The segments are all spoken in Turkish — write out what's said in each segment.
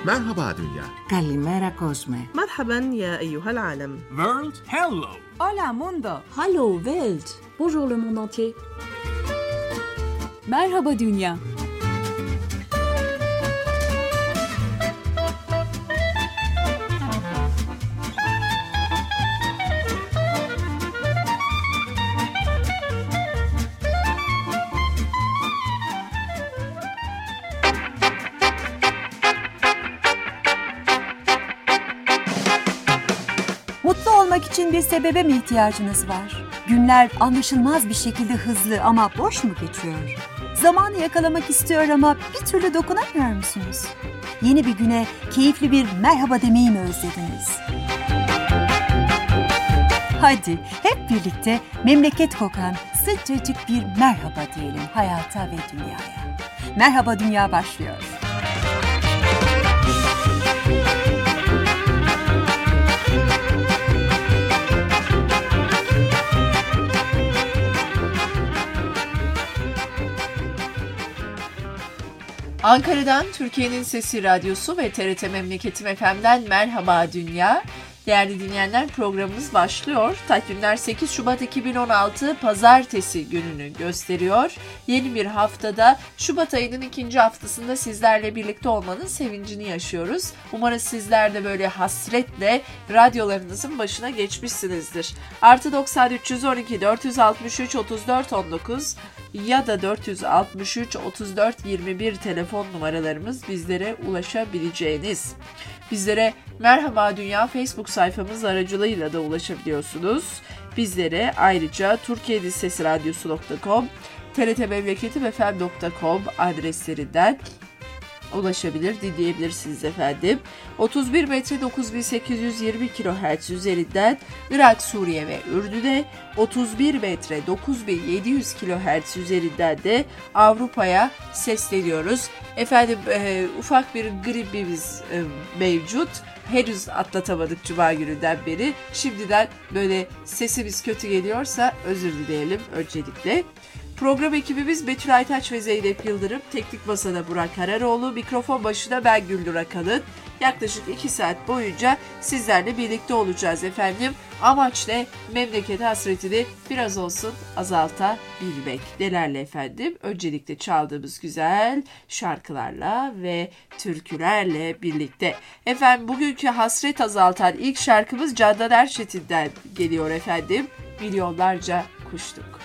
Merhaba Dünya. Kalimera Cosme. مرحبا يا أيها العالم. World, hello. Hola mundo. Hallo Welt. Bonjour le monde entier. Merhaba dünya. Mutlu olmak için bir sebebe mi ihtiyacınız var? Günler anlaşılmaz bir şekilde hızlı ama boş mu geçiyor? Zamanı yakalamak istiyor ama bir türlü dokunamıyor musunuz? Yeni bir güne keyifli bir merhaba demeyi mi özlediniz? Hadi hep birlikte memleket kokan sıcacık bir merhaba diyelim hayata ve dünyaya. Merhaba Dünya başlıyor. Ankara'dan Türkiye'nin Sesi Radyosu ve TRT Memleketim FM'den Merhaba Dünya. Değerli dinleyenler, programımız başlıyor. Takvimler 8 Şubat 2016 Pazartesi gününü gösteriyor. Yeni bir haftada Şubat ayının ikinci haftasında sizlerle birlikte olmanın sevincini yaşıyoruz. Umarız sizler de böyle hasretle radyolarınızın başına geçmişsinizdir. +90 312 463 34 19 ya da 463 34 21 telefon numaralarımız bizlere ulaşabileceğiniz. Bizlere Merhaba Dünya Facebook sayfamız aracılığıyla da ulaşabiliyorsunuz. Bizlere ayrıca turkiyedisesiradio.com, trtmemleketimfm.com adreslerinden ulaşabilir, dinleyebilirsiniz efendim. 31 metre 9820 kHz üzerinden Irak, Suriye ve Ürdün'e, 31 metre 9700 kHz üzerinden de Avrupa'ya sesleniyoruz. Efendim ufak bir gripimiz mevcut. Henüz atlatamadık Cuma gününden beri. Şimdiden böyle sesimiz kötü geliyorsa özür dileyelim öncelikle. Program ekibimiz Betül Aytaç ve Zeynep Yıldırım, teknik masada Burak Kararoğlu, mikrofon başında ben Güldür Akalın. Yaklaşık 2 saat boyunca sizlerle birlikte olacağız efendim. Amaç ne? Memleket hasretini biraz olsun azaltabilmek. Nelerle efendim? Öncelikle çaldığımız güzel şarkılarla ve türkülerle birlikte. Efendim bugünkü hasret azaltan ilk şarkımız Candan Erçetin'den geliyor efendim. Milyonlarca kuştuk.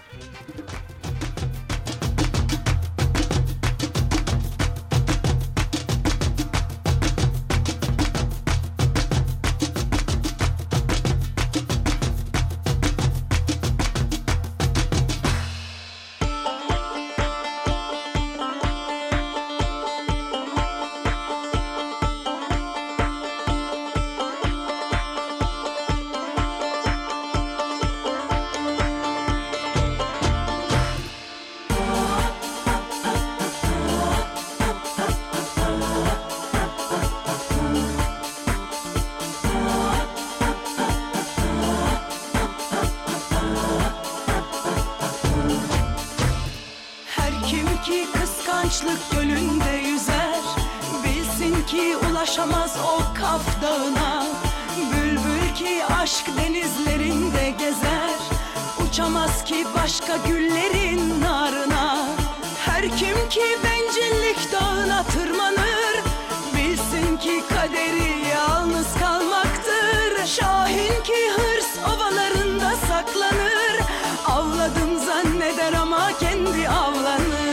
Kıskançlık gölünde yüzer, bilsin ki ulaşamaz o Kaf Dağı'na. Bülbül ki aşk denizlerinde gezer, uçamaz ki başka güllerin narına. Her kim ki bencillik dağına tırmanır, bilsin ki kaderi yalnız kalmaktır. Şahin ki hırs ovalarında saklanır, avladım zanneder ama kendi avlanır.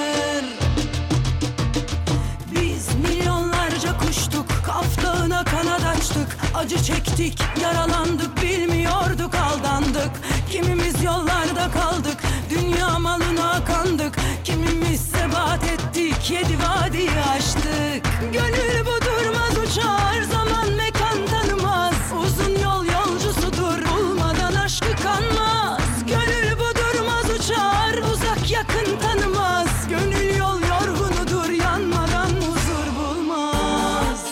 Kaf Dağı'na kanat açtık, acı çektik, yaralandık, bilmiyorduk, aldandık. Kimimiz yollarda kaldık, dünya malına kandık. Kimimiz sebat ettik, 7 vadiyi aştık. Gönül bu durmaz uçar, zaman mekan tanımaz. Uzun yol yolcusudur, bulmadan aşkı kanmaz. Gönül bu durmaz uçar, uzak yakın tanımaz. Gönül yol yorgunudur, yanmadan huzur bulmaz.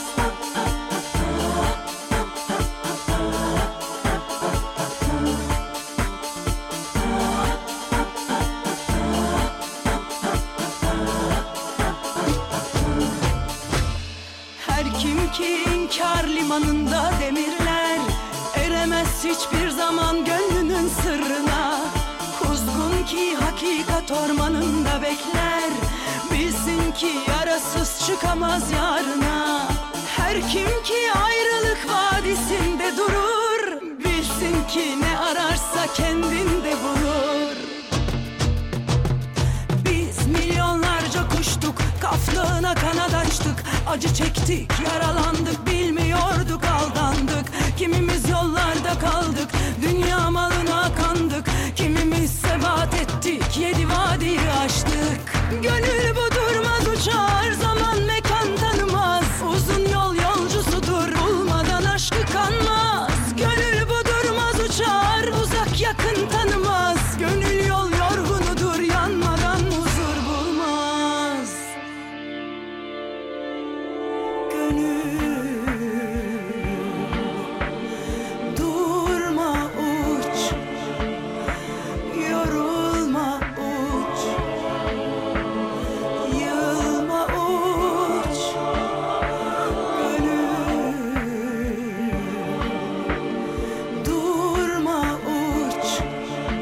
hakikat ormanında bekler. Bilsin ki yarasız çıkamaz yarına. Her kim ki ayrılık vadisinde durur, bilsin ki ne ararsa kendinde bulur. Biz milyonlarca kuştuk, Kaf Dağı'na kanat açtık. Acı çektik, yaralandık, bilmiyorduk, aldandık. Kimimiz yollarda kaldık, dünya malına kandık. Kimimiz sebat ettik, 7 vadiyi aştık. Gönül bu durmaz uçar, zaman mekan tanımaz. Uzun yol yolcusudur, bulmadan aşkı kanmaz. Gönül bu durmaz uçar, uzak yakın tanımaz. Gönül yol yorgunudur, yanmadan huzur bulmaz. Gönül durma uç, yorulma uç, yılma uç. Gönül durma uç,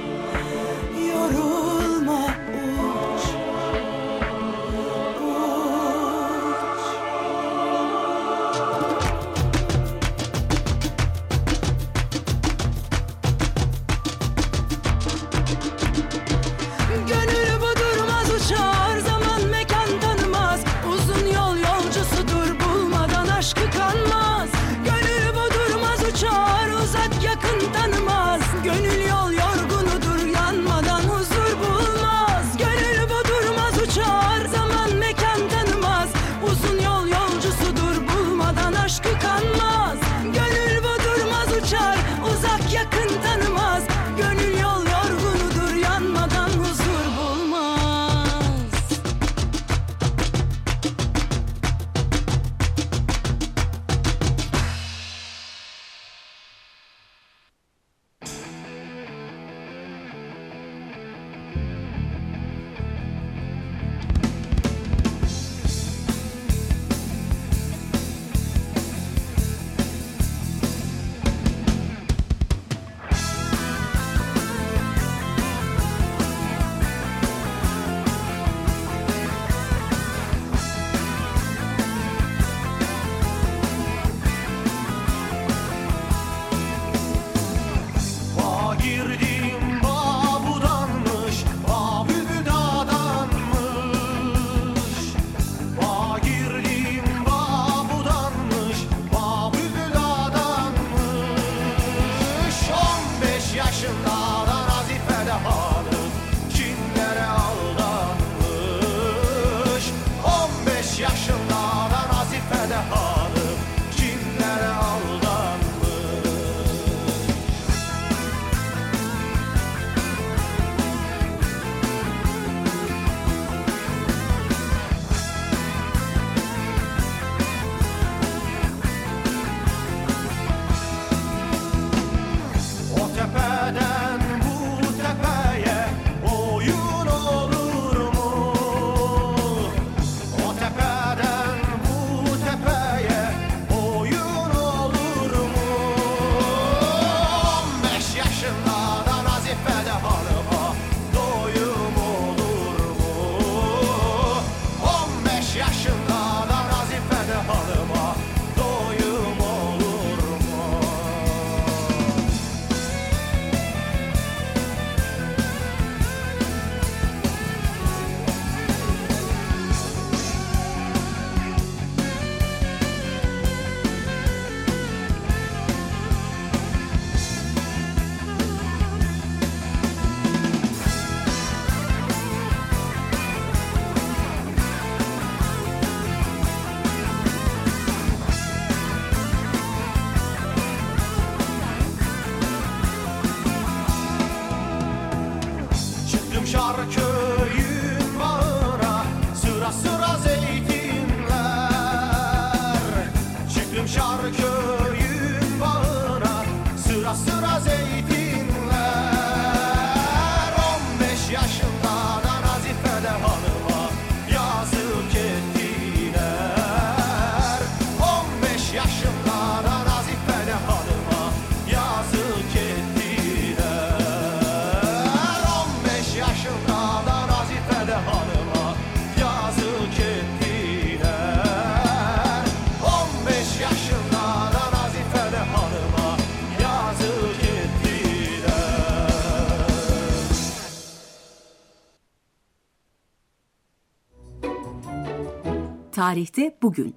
Tarihte bugün.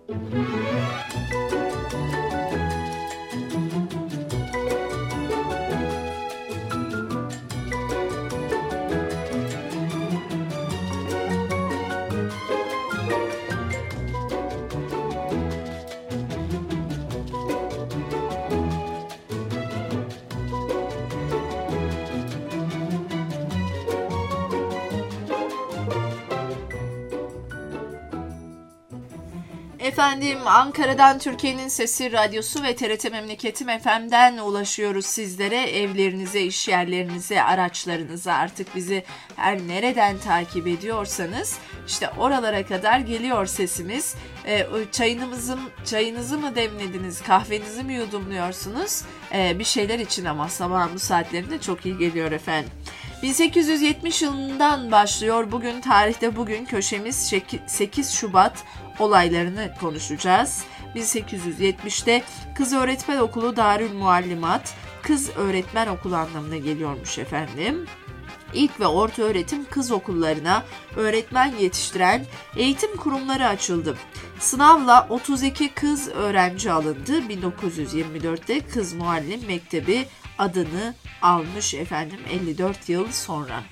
Efendim, Ankara'dan Türkiye'nin Sesi Radyosu ve TRT Memleketim FM'den ulaşıyoruz sizlere. Evlerinize, iş yerlerinize, araçlarınıza, artık bizi her nereden takip ediyorsanız işte oralara kadar geliyor sesimiz. Çayınızı mı demlediniz, kahvenizi mi yudumluyorsunuz? Bir şeyler için ama sabahın bu saatlerinde çok iyi geliyor efendim. 1870 yılından başlıyor. Bugün tarihte bugün köşemiz 8 Şubat olaylarını konuşacağız. 1870'te Kız Öğretmen Okulu Darülmuallimat, Kız Öğretmen Okulu anlamına geliyormuş efendim. İlk ve orta öğretim kız okullarına öğretmen yetiştiren eğitim kurumları açıldı. Sınavla 32 kız öğrenci alındı. 1924'te Kız Muallim Mektebi adını almış efendim 54 yıl sonra.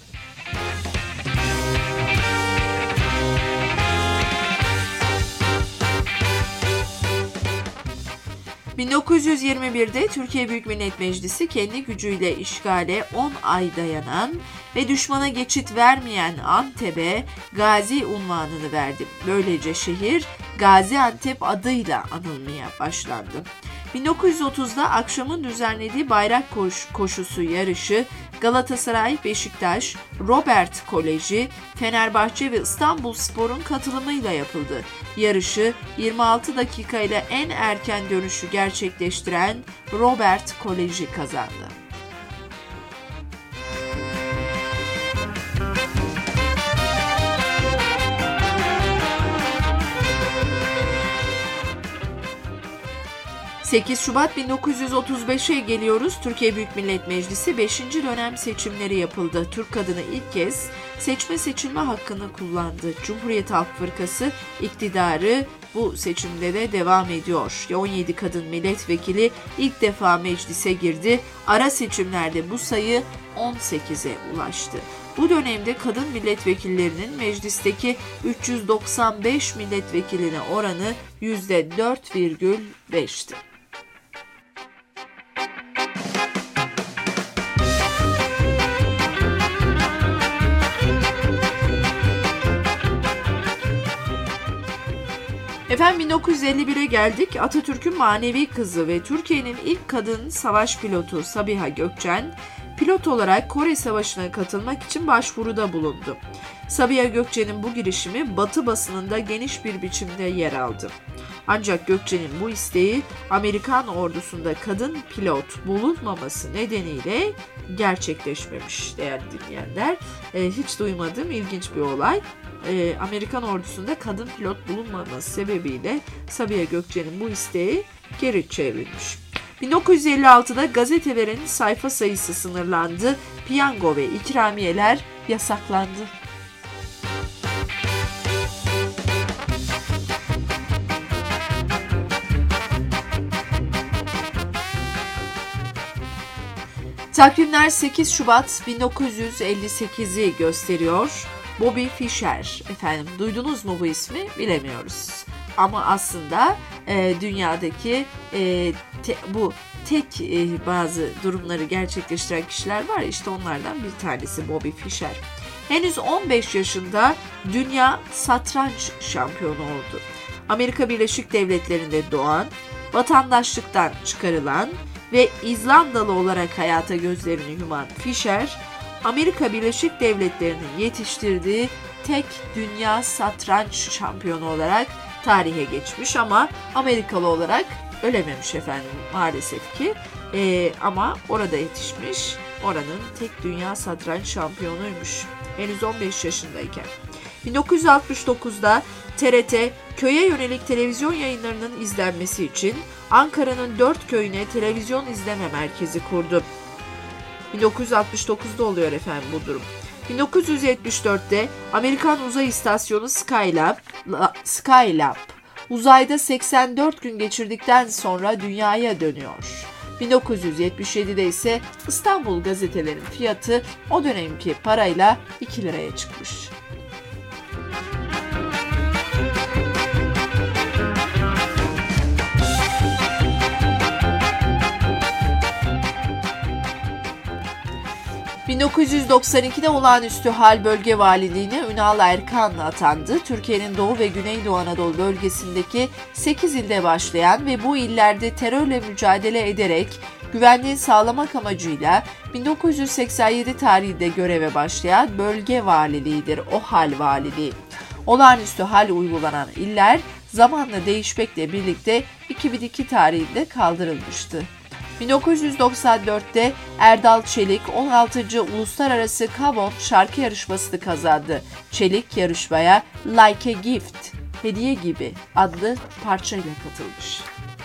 ...1921'de Türkiye Büyük Millet Meclisi kendi gücüyle işgale 10 ay dayanan ve düşmana geçit vermeyen Antep'e Gazi unvanını verdi. Böylece şehir Gaziantep adıyla anılmaya başlandı. 1930'da akşamın düzenlediği bayrak koşusu yarışı Galatasaray, Beşiktaş, Robert Koleji, Fenerbahçe ve İstanbulspor'un katılımıyla yapıldı. Yarışı 26 dakika ile en erken dönüşü gerçekleştiren Robert Koleji kazandı. ...8 Şubat 1935'e geliyoruz. Türkiye Büyük Millet Meclisi 5. dönem seçimleri yapıldı. Türk kadını ilk kez seçme hakkını kullandı. Cumhuriyet Halk Fırkası iktidarı bu seçimde de devam ediyor. 17 kadın milletvekili ilk defa meclise girdi. Ara seçimlerde bu sayı 18'e ulaştı. Bu dönemde kadın milletvekillerinin meclisteki 395 milletvekiline oranı %4,5'ti. Efendim 1951'e geldik. Atatürk'ün manevi kızı ve Türkiye'nin ilk kadın savaş pilotu Sabiha Gökçen, pilot olarak Kore Savaşı'na katılmak için başvuruda bulundu. Sabiha Gökçen'in bu girişimi Batı basınında geniş bir biçimde yer aldı. Ancak Gökçen'in bu isteği Amerikan ordusunda kadın pilot bulunmaması nedeniyle gerçekleşmemiş değerli dinleyenler. Hiç duymadığım ilginç bir olay. Amerikan ordusunda kadın pilot bulunmaması sebebiyle Sabiha Gökçen'in bu isteği geri çevrilmiş. 1956'da gazetelerin sayfa sayısı sınırlandı, piyango ve ikramiyeler yasaklandı. Takvimler 8 Şubat 1958'i gösteriyor. Bobby Fischer, efendim duydunuz mu bu ismi bilemiyoruz. Ama aslında dünyadaki bu tek bazı durumları gerçekleştiren kişiler var. İşte onlardan bir tanesi Bobby Fischer. Henüz 15 yaşında dünya satranç şampiyonu oldu. Amerika Birleşik Devletleri'nde doğan, vatandaşlıktan çıkarılan ve İzlandalı olarak hayata gözlerini yuman Fischer, Amerika Birleşik Devletleri'nin yetiştirdiği tek dünya satranç şampiyonu olarak tarihe geçmiş ama Amerikalı olarak ölememiş efendim maalesef ki. Ama orada yetişmiş, oranın tek dünya satranç şampiyonuymuş. Henüz 15 yaşındayken. 1969'da TRT köye yönelik televizyon yayınlarının izlenmesi için Ankara'nın 4 köyüne televizyon izleme merkezi kurdu. 1969'da oluyor efendim bu durum. 1974'te Amerikan uzay istasyonu Skylab uzayda 84 gün geçirdikten sonra dünyaya dönüyor. 1977'de ise İstanbul gazetelerinin fiyatı o dönemki parayla 2 liraya çıkmış. ...1992'de olağanüstü hal bölge valiliğine Ünal Erkan atandı. Türkiye'nin Doğu ve Güneydoğu Anadolu bölgesindeki 8 ilde başlayan ve bu illerde terörle mücadele ederek güvenliği sağlamak amacıyla 1987 tarihinde göreve başlayan bölge valiliğidir OHAL valiliği. Olağanüstü hal uygulanan iller zamanla değişmekle birlikte 2002 tarihinde kaldırılmıştı. 1994'te Erdal Çelik 16. Uluslararası Kabot şarkı yarışmasını kazandı. Çelik yarışmaya Like a Gift, hediye gibi adlı parçayla katılmış.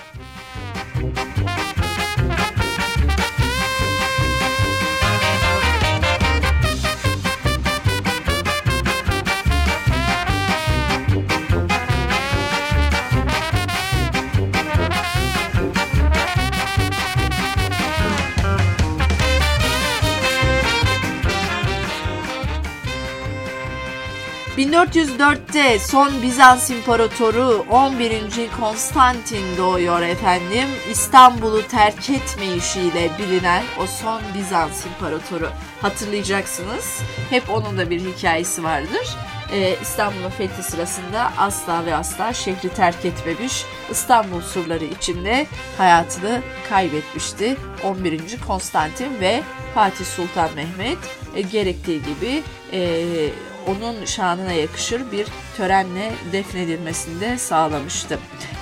...1404'te son Bizans İmparatoru 11. Konstantin doğuyor efendim. İstanbul'u terk etmeyişiyle bilinen o son Bizans İmparatoru. Hatırlayacaksınız. Hep onun da bir hikayesi vardır. İstanbul'un fethi sırasında asla ve asla şehri terk etmemiş. İstanbul surları içinde hayatını kaybetmişti. 11. Konstantin ve Fatih Sultan Mehmet gerektiği gibi... onun şanına yakışır bir törenle defnedilmesini de sağlamıştı.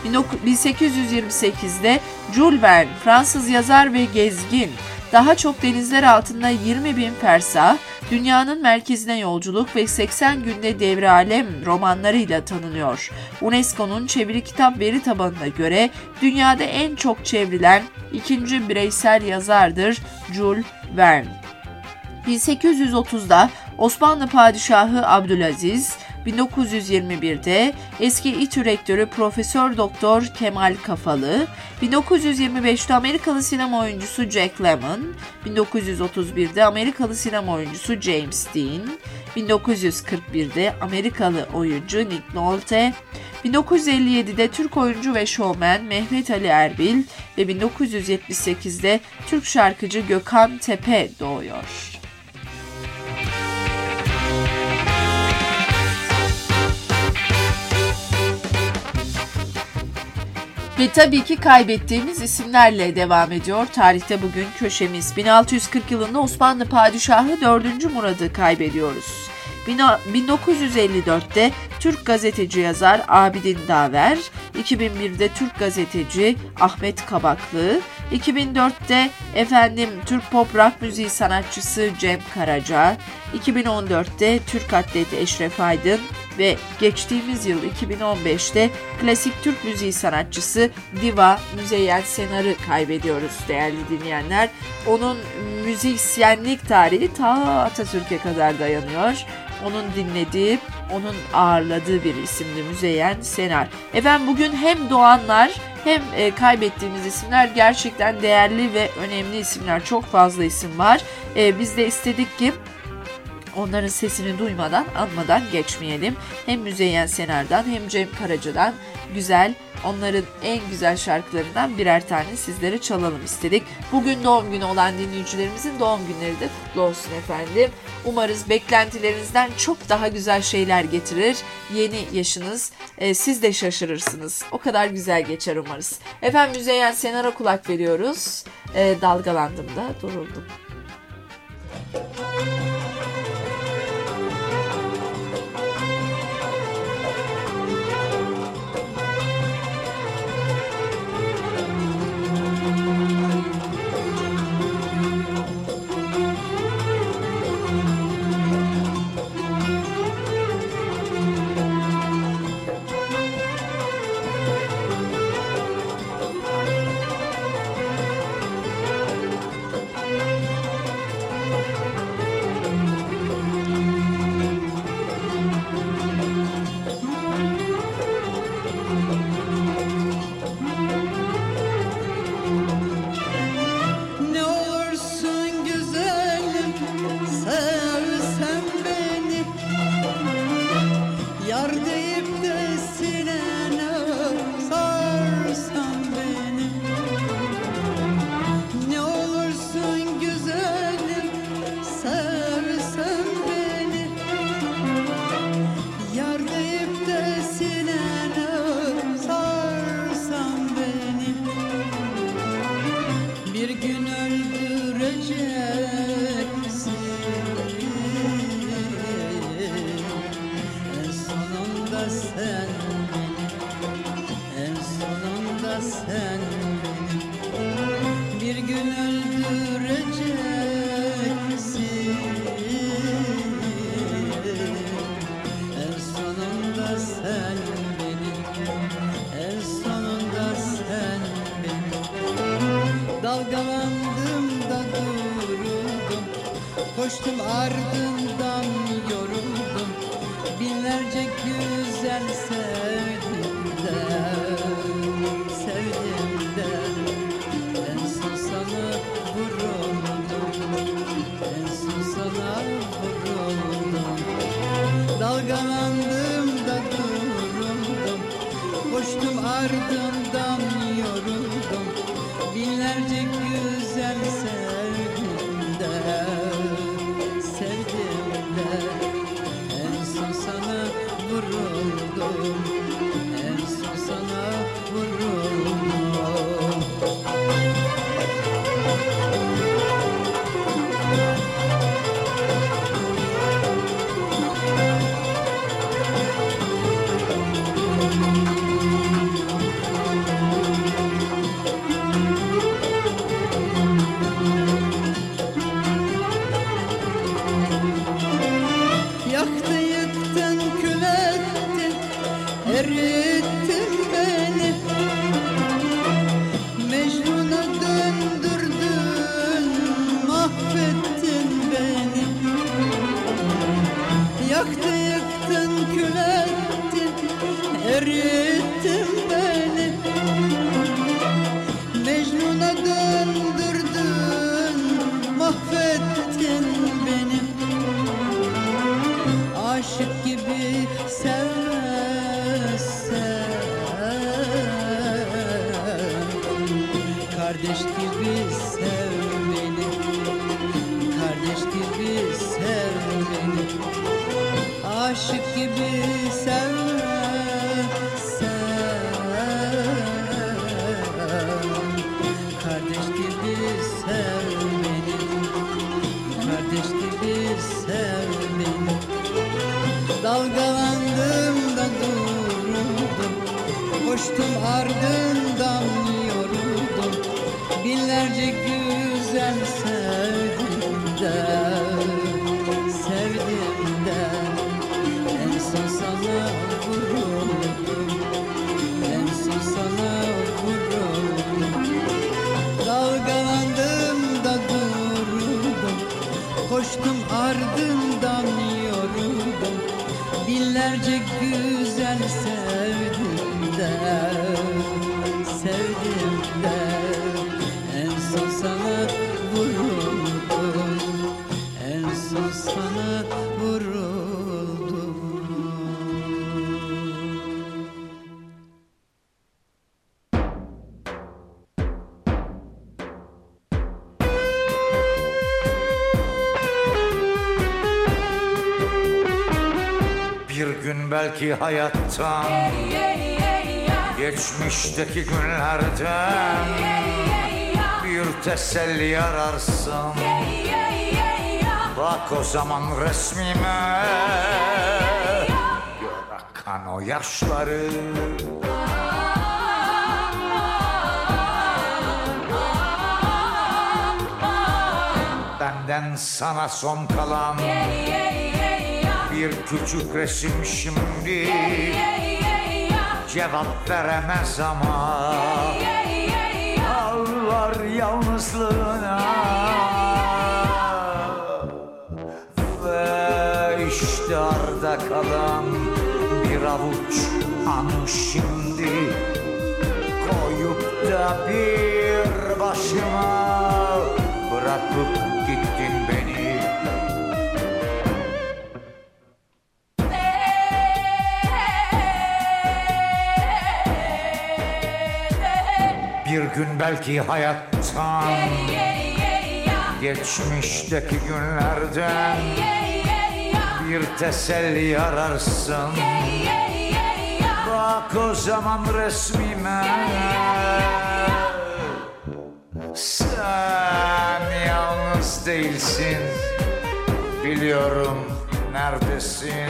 1828'de Jules Verne, Fransız yazar ve gezgin, daha çok denizler altında 20.000 fersah, dünyanın merkezine yolculuk ve 80 günde devre alem romanlarıyla tanınıyor. UNESCO'nun çeviri kitap veri tabanına göre dünyada en çok çevrilen ikinci bireysel yazardır Jules Verne. 1830'da Osmanlı Padişahı Abdülaziz, 1921'de eski İTÜ rektörü Profesör Doktor Kemal Kafalı, 1925'te Amerikalı sinema oyuncusu Jack Lemmon, 1931'de Amerikalı sinema oyuncusu James Dean, 1941'de Amerikalı oyuncu Nick Nolte, 1957'de Türk oyuncu ve şovmen Mehmet Ali Erbil ve 1978'de Türk şarkıcı Gökhan Tepe doğuyor. Ve tabii ki kaybettiğimiz isimlerle devam ediyor. Tarihte bugün köşemiz. 1640 yılında Osmanlı Padişahı 4. Murad'ı kaybediyoruz. 1954'te Türk gazeteci yazar Abidin Daver, 2001'de Türk gazeteci Ahmet Kabaklı, 2004'te Türk pop rock müziği sanatçısı Cem Karaca, 2014'te Türk atleti Eşref Aydın ve geçtiğimiz yıl 2015'te klasik Türk müziği sanatçısı Diva Müzeyyen Senar'ı kaybediyoruz değerli dinleyenler. Onun müzisyenlik tarihi ta Atatürk'e kadar dayanıyor. Onun dinlediği, onun ağırladığı bir isimdi Müzeyyen Senar. Bugün hem doğanlar hem kaybettiğimiz isimler gerçekten değerli ve önemli isimler. Çok fazla isim var. Biz de istedik ki onların sesini duymadan, anmadan geçmeyelim. Hem Müzeyyen Senar'dan hem Cem Karaca'dan güzel, onların en güzel şarkılarından birer tane sizlere çalalım istedik. Bugün doğum günü olan dinleyicilerimizin doğum günleri de kutlu olsun efendim. Umarız beklentilerinizden çok daha güzel şeyler getirir. Yeni yaşınız, siz de şaşırırsınız. O kadar güzel geçer umarız. Müzeyyen Senar'a kulak veriyoruz. Dalgalandım da duruldum. Koştum ardından yoruldum, binlerce güzel sevdim de, sevdim de. En son sana vuruldum, en son sana vuruldum. Dalgalandım da duruldum, koştum ardından yoruldum, binlerce güzel sevdim de, sevdim de. En son sana vuruldum, en son sana vuruldum. Yaktı yıktın kül ettin, erittin beni. Mecnun'a döndürdün, mahvettin beni. Yaktı yıktın kül ettin, erittin beni. Mecnun'a döndürdün, mahvettin beni. Aşık gibi sevmezsen, kardeş gibi sev beni, kardeş gibi sev beni. Aşık gibi sevmezsen, kardeş gibi sev beni, kardeş gibi sev beni. Dalgalandım da duruldum, koştum ardından yoruldum, binlerce güzel sevdim de, sevdim de. En son sana vuruldum, en son sana vuruldum. Dalgalandım da duruldum, koştum ardından yoruldum, binlerce güzel sevdim de, sevdim de. En son sana vuruldum, en son sana vuruldum. Bir gün belki hayattan, geçmişteki günlerden bir teselli ararsın. Bak o zaman resmime, gör akan o yaşları. Benden sana son kalan bir küçük resim şimdi cevap veremez ama ağlar yalnızlığına. Ve işte arda kalan bir avuç an şimdi, koyup da bir başıma bırakıp gittin beni. Bir gün belki hayattan, geçmişteki günlerden bir teselli ararsın. Bak o zaman resmime, sen yalnız değilsin, biliyorum neredesin.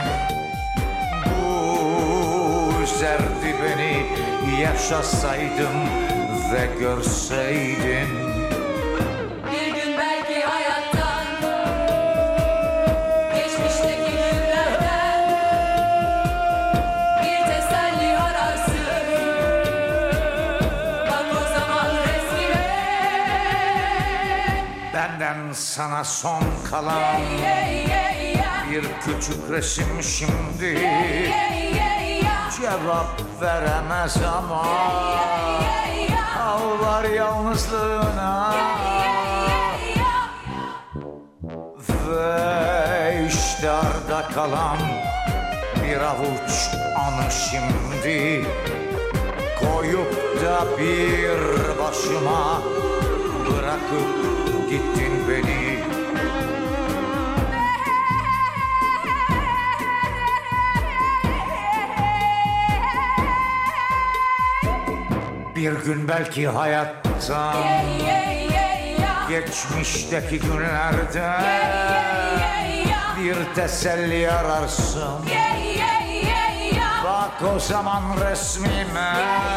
Bu üzerdi beni, yaşasaydım ve görseydin. Bir gün belki hayattan, geçmişteki günlerden bir teselli ararsın. Bak o zaman resmime, Benden sana son kalan bir küçük resim şimdi. Cevap veremez ama ağlar yalnızlığına. Ve işte arda kalan bir avuç anı şimdi. Koyup da bir başıma bırakıp gittin beni. Bir gün belki hayattan, geçmişteki günlerden bir teselli ararsın. Bak o zaman resmime.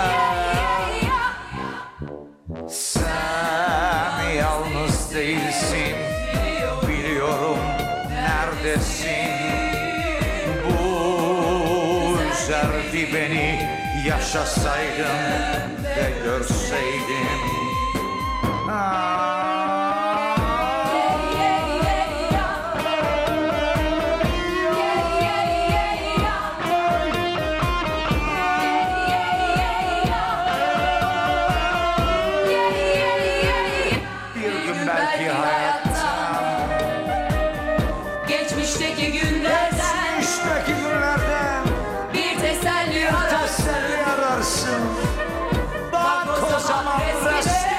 Sen yalnız değilsin, biliyorum neredesin. Bu üzerdi beni, yaşasaydım ve görseydim. Bir gün belki hayattan, Geçmişteki günlerden bir teselli ararsın. Bak o zaman resmime.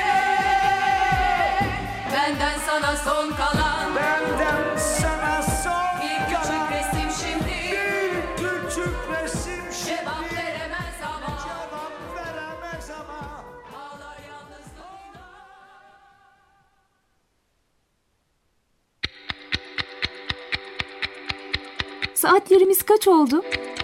Benden sana son kalan Benden sana son bir küçük resim şimdi. bir küçük resim şimdi. Cevap veremez ama Cevap veremez ama ağlar yalnızlığına. Saatlerimiz kaç oldu?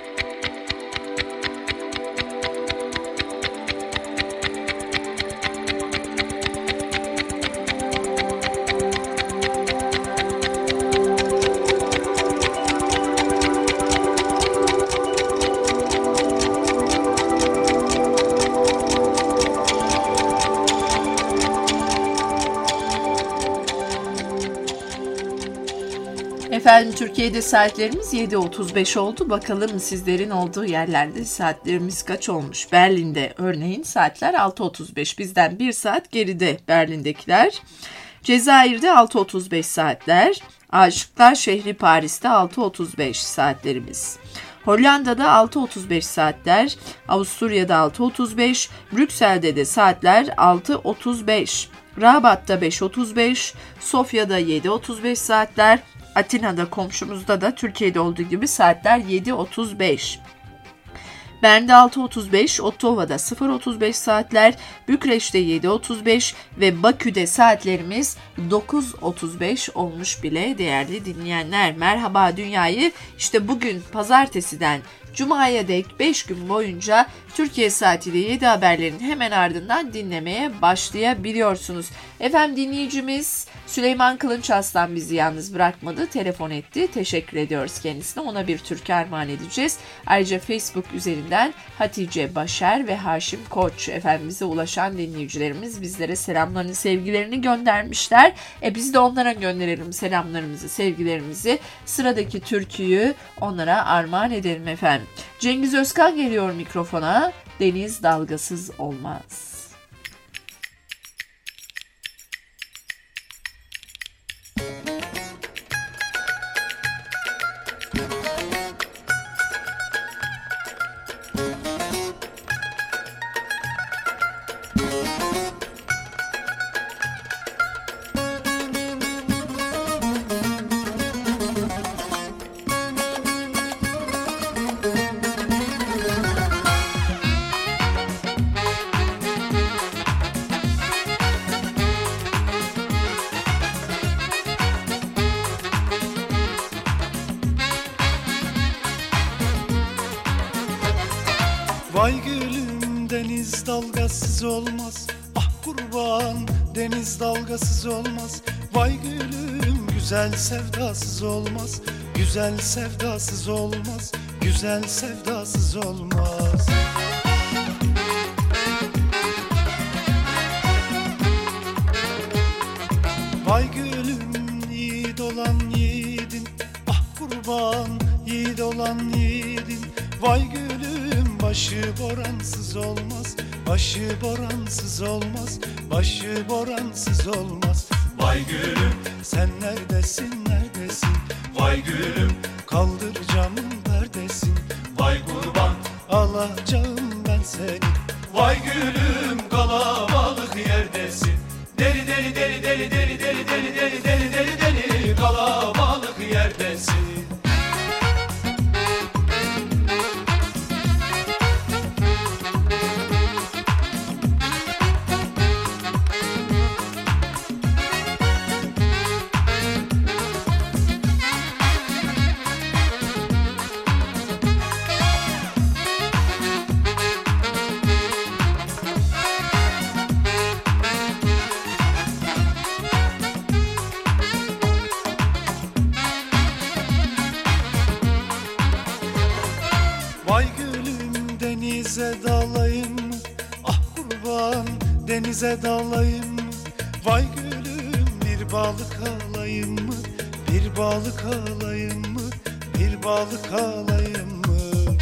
Efendim Türkiye'de saatlerimiz 7.35 oldu. Bakalım sizlerin olduğu yerlerde saatlerimiz kaç olmuş? Berlin'de örneğin saatler 6.35. Bizden bir saat geride Berlin'dekiler. Cezayir'de 6.35 saatler. Aşıklar şehri Paris'te 6.35 saatlerimiz. Hollanda'da 6.35 saatler. Avusturya'da 6.35. Brüksel'de de saatler 6.35. Rabat'ta 5.35. Sofya'da 7.35 saatler. Atina'da komşumuzda da Türkiye'de olduğu gibi saatler 7.35. Bern'de 6.35, Ottawa'da 0.35 saatler, Bükreş'te 7.35 ve Bakü'de saatlerimiz 9.35 olmuş bile değerli dinleyenler. Merhaba Dünya'yı işte bugün pazartesiden Cuma'ya dek 5 gün boyunca Türkiye saatiyle 7 haberlerin hemen ardından dinlemeye başlayabiliyorsunuz. Efendim dinleyicimiz Süleyman Kılınç Aslan bizi yalnız bırakmadı. Telefon etti. Teşekkür ediyoruz kendisine. Ona bir türkü armağan edeceğiz. Ayrıca Facebook üzerinden Hatice Başer ve Haşim Koç efendimize ulaşan dinleyicilerimiz bizlere selamlarını, sevgilerini göndermişler. Biz de onlara gönderelim selamlarımızı, sevgilerimizi. Sıradaki türküyü onlara armağan edelim efendim. Cengiz Özkan geliyor mikrofona. Deniz dalgasız olmaz. Vay gülüm deniz dalgasız olmaz. Ah kurban deniz dalgasız olmaz. Vay gülüm güzel sevdasız olmaz. Güzel sevdasız olmaz. Güzel sevdasız olmaz. Vay gülüm yiğidin, ah kurban yiğit olan yiğidin. Vay gülüm başı boransız olmaz, başı boransız olmaz, başı boransız olmaz. Vay gülüm sen neredesin neredesin, vay gülüm kaldır camın perdesin. Vay kurban alacağım ben seni, vay gülüm kalabalık yerdesin. Deli deli deli deli deli deli deli deli deli deli deli kalabalık yerdesin. Vay gülüm denize dalayım mı? Ah kurban denize dalayım mı? Vay gülüm bir balık alayım mı? Bir balık alayım mı? Bir balık alayım mı?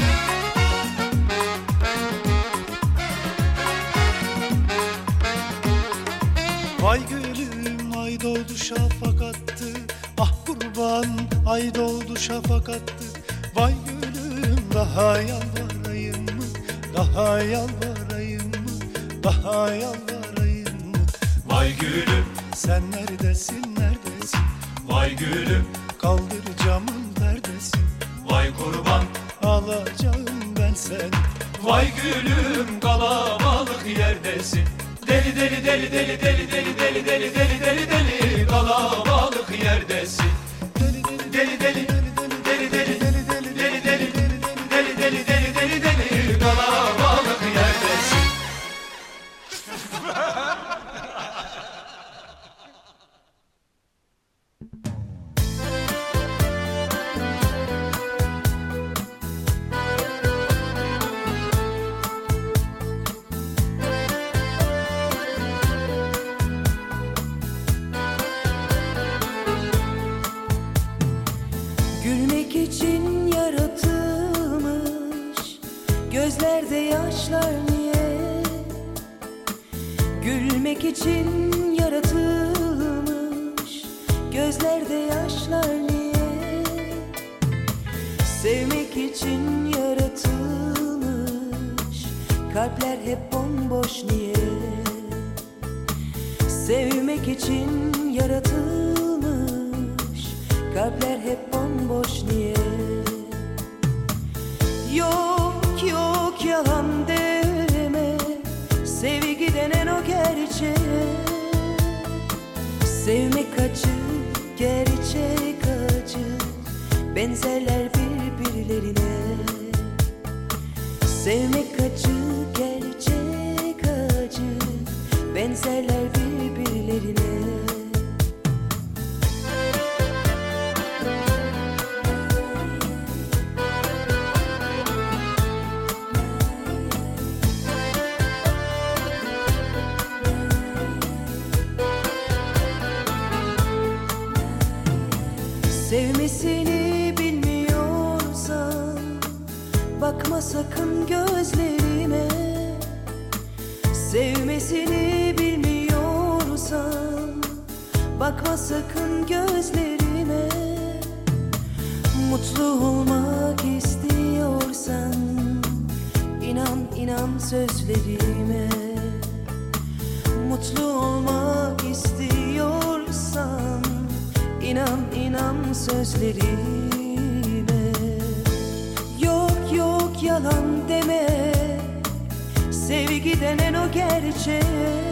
Vay gülüm ay doğdu şafak attı, ah kurban ay doğdu şafak attı. Vay gülüm daha yalvarayım mı? Daha yalvarayım mı? Daha yalvarayım mı? Vay gülüm sen neredesin neredesin? Vay gülüm kaldır camın perdesin. Vay kurban alacağım ben seni, vay gülüm kalabalık yerdesin. Deli deli deli deli deli deli deli deli deli deli deli kalabalık yerdesin. Deli deli deli deli deli deli deli deli deli deli deli deli deli deli deli kalabalık yerdesin. Gülmek için yaratılmış gözlerde yaşlar niye? Gülmek için yaratılmış gözlerde yaşlar niye? Sevmek için yaratılmış kalpler hep bomboş niye? Sevmek için yaratılmış kalpler hep bomboş niye? Yok yok yalan deme, sevgi denen o gerçek. Sevmek acı, gerçek acı, benzerler birbirlerine. Sevmek acı, gerçek acı, benzerler birbirlerine. Sevmesini bilmiyorsan bakma sakın gözlerime. Sevmesini bilmiyorsan bakma sakın gözlerime. Mutlu olmak istiyorsan inan inan sözlerime. Mutlu olmak istiyorsan İnan inan sözlerime. Yok yok yalan deme, sevgi denen o gerçek.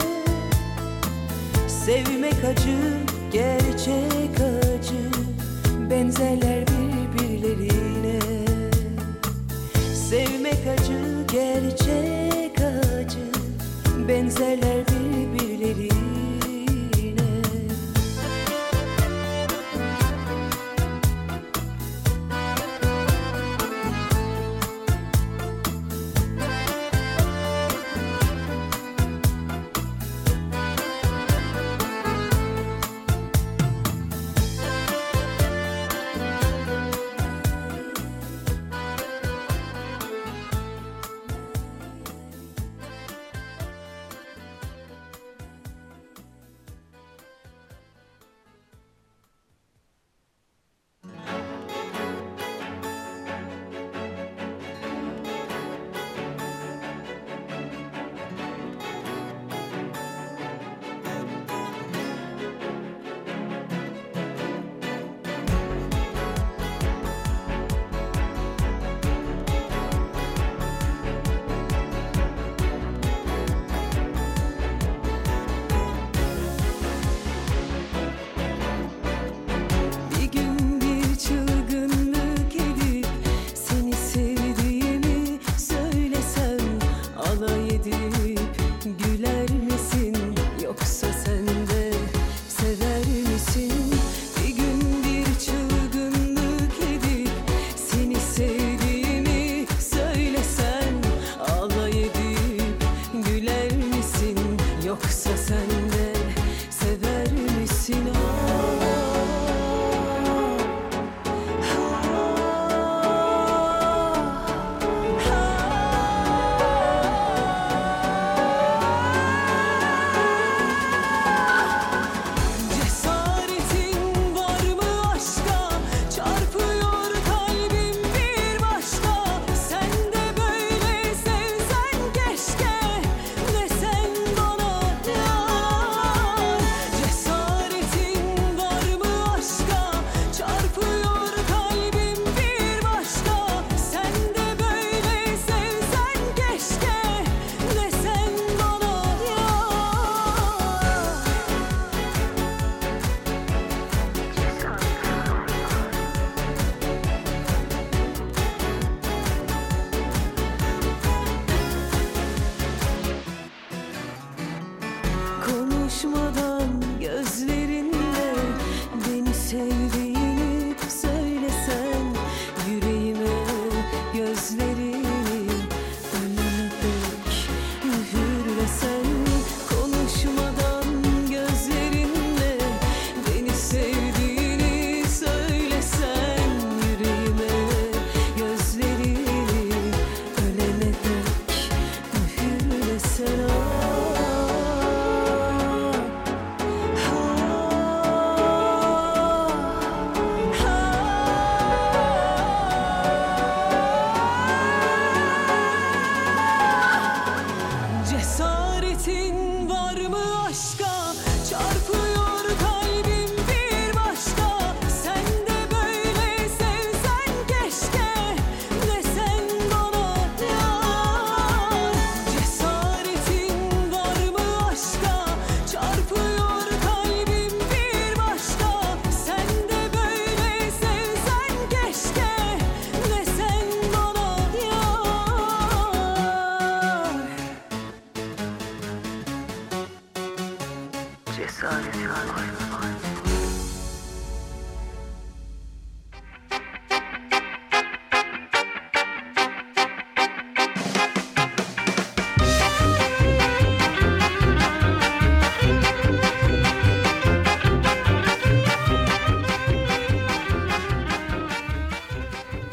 Sevmek acı, gerçek acı, benzerler birbirlerine. Sevmek acı, gerçek acı, benzerler birbirlerine.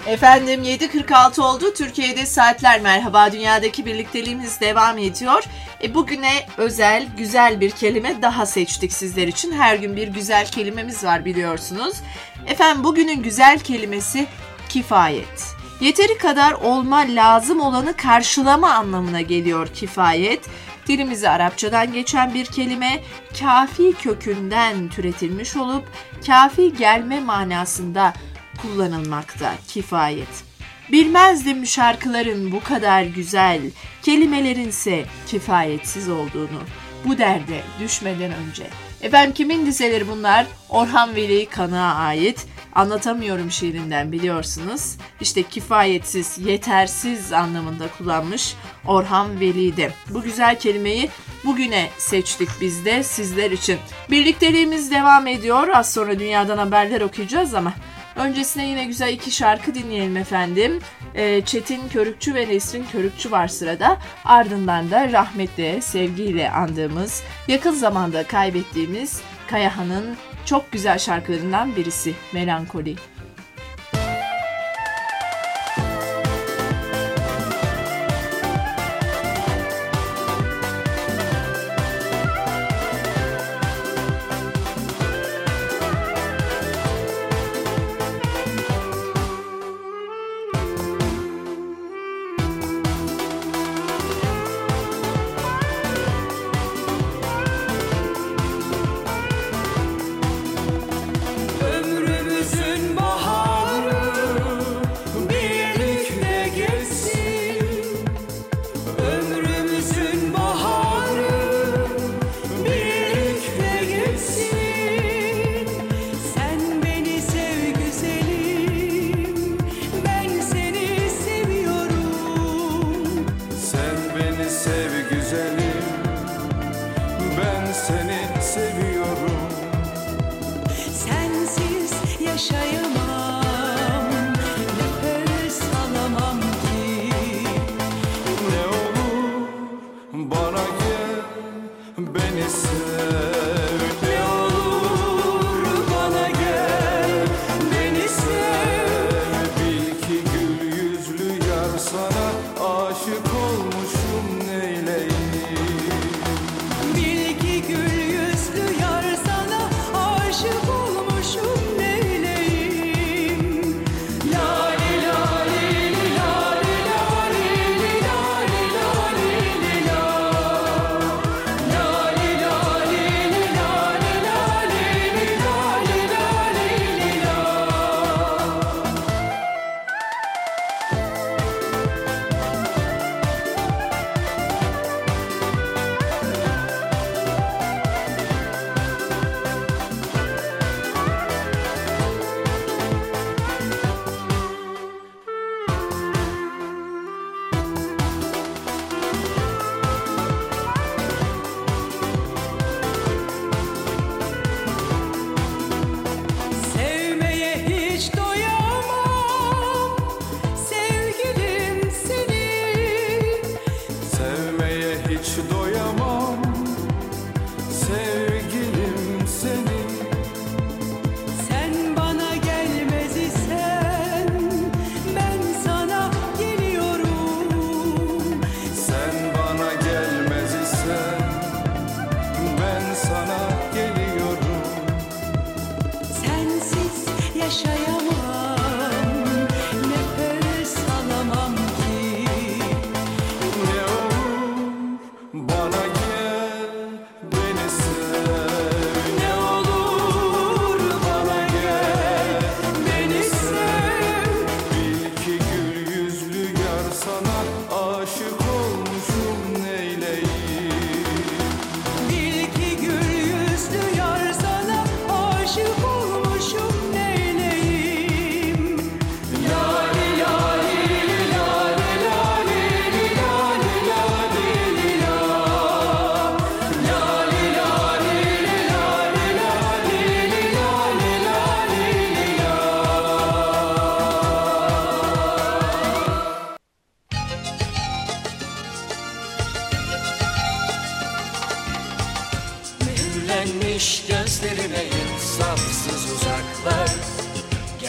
Efendim 7.46 oldu. Türkiye'de saatler merhaba. Dünyadaki birlikteliğimiz devam ediyor. Bugüne özel güzel bir kelime daha seçtik sizler için. Her gün bir güzel kelimemiz var biliyorsunuz. Efendim bugünün güzel kelimesi kifayet. Yeteri kadar olma, lazım olanı karşılama anlamına geliyor kifayet. Dilimize Arapçadan geçen bir kelime, kafi kökünden türetilmiş olup kafi gelme manasında kullanılmakta kifayet. Bilmezdim şarkıların bu kadar güzel, kelimelerinse kifayetsiz olduğunu bu derde düşmeden önce. Efendim kimin dizeleri bunlar? Orhan Veli Kanık'a ait. Anlatamıyorum şiirinden biliyorsunuz. İşte kifayetsiz, yetersiz anlamında kullanmış Orhan Veli'de. Bu güzel kelimeyi bugüne seçtik biz de sizler için. Birlikteliğimiz devam ediyor. Az sonra dünyadan haberler okuyacağız ama öncesine yine güzel iki şarkı dinleyelim efendim. Çetin Körükçü ve Nesrin Körükçü var sırada. Ardından da rahmetle, sevgiyle andığımız, yakın zamanda kaybettiğimiz Kayahan'ın çok güzel şarkılarından birisi Melankoli. Ömrümüzün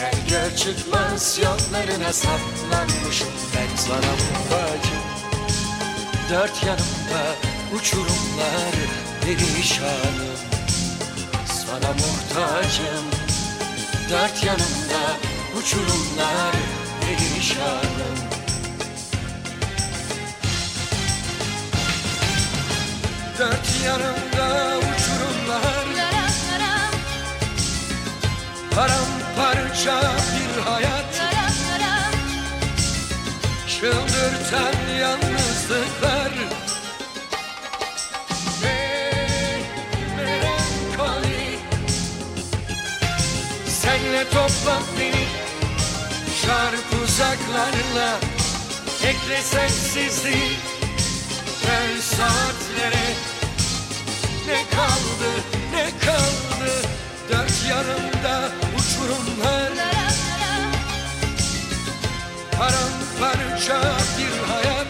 Gel gör çıkmaz yollarına saplanmışım ben sana muhtacım. Dört yanımda uçurumlar perişanım, sana muhtacım. Dört yanımda uçurumlar perişanım. Dört yanımda uçurumlar, paramparça bir hayat, çıldırtan yalnızlıklar ve melankoli. Senle topla beni çarp uzaklarla, ekle sensizliği ver saatlere. Ne kaldı, ne kaldı? Dört yanımda uçurumlar, paramparça bir hayat,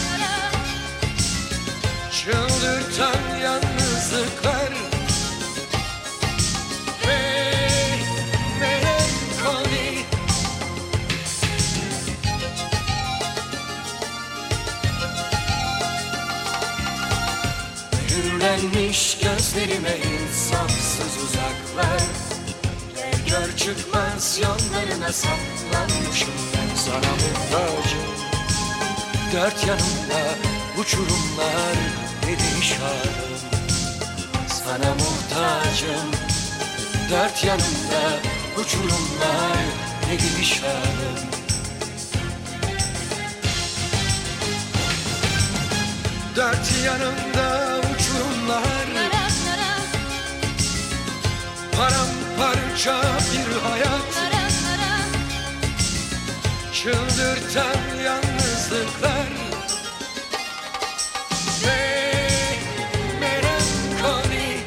çıldırtan yalnızlıklar ve melankoli. Mühürlenmiş gözlerime insafsız uzaklar. Gel gör çıkmaz yollarına saplanmışım ben sana muhtacım. Dört yanımda uçurumlar perişanım, sana muhtacım. Dört yanımda uçurumlar perişanım. Dört yanımda uçurumlar, paramparça bir hayat, çıldırtan yalnızlıklar ve melankoli.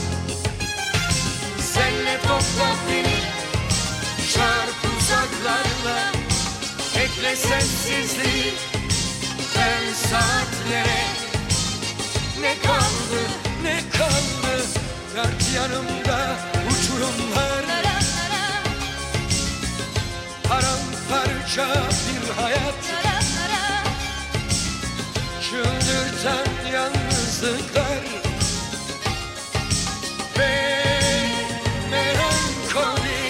Senle topla beni çarp uzaklarla, ekle sensizliği ben saatlere. Ne kaldı, ne kaldı? Dört yanımda uçurumlar, paramparça bir hayat, çıldırtan yalnızlıklar ve melankoli.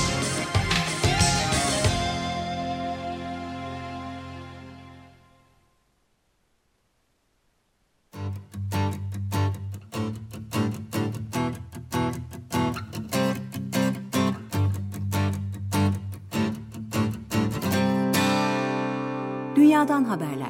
Dünyadan haberler.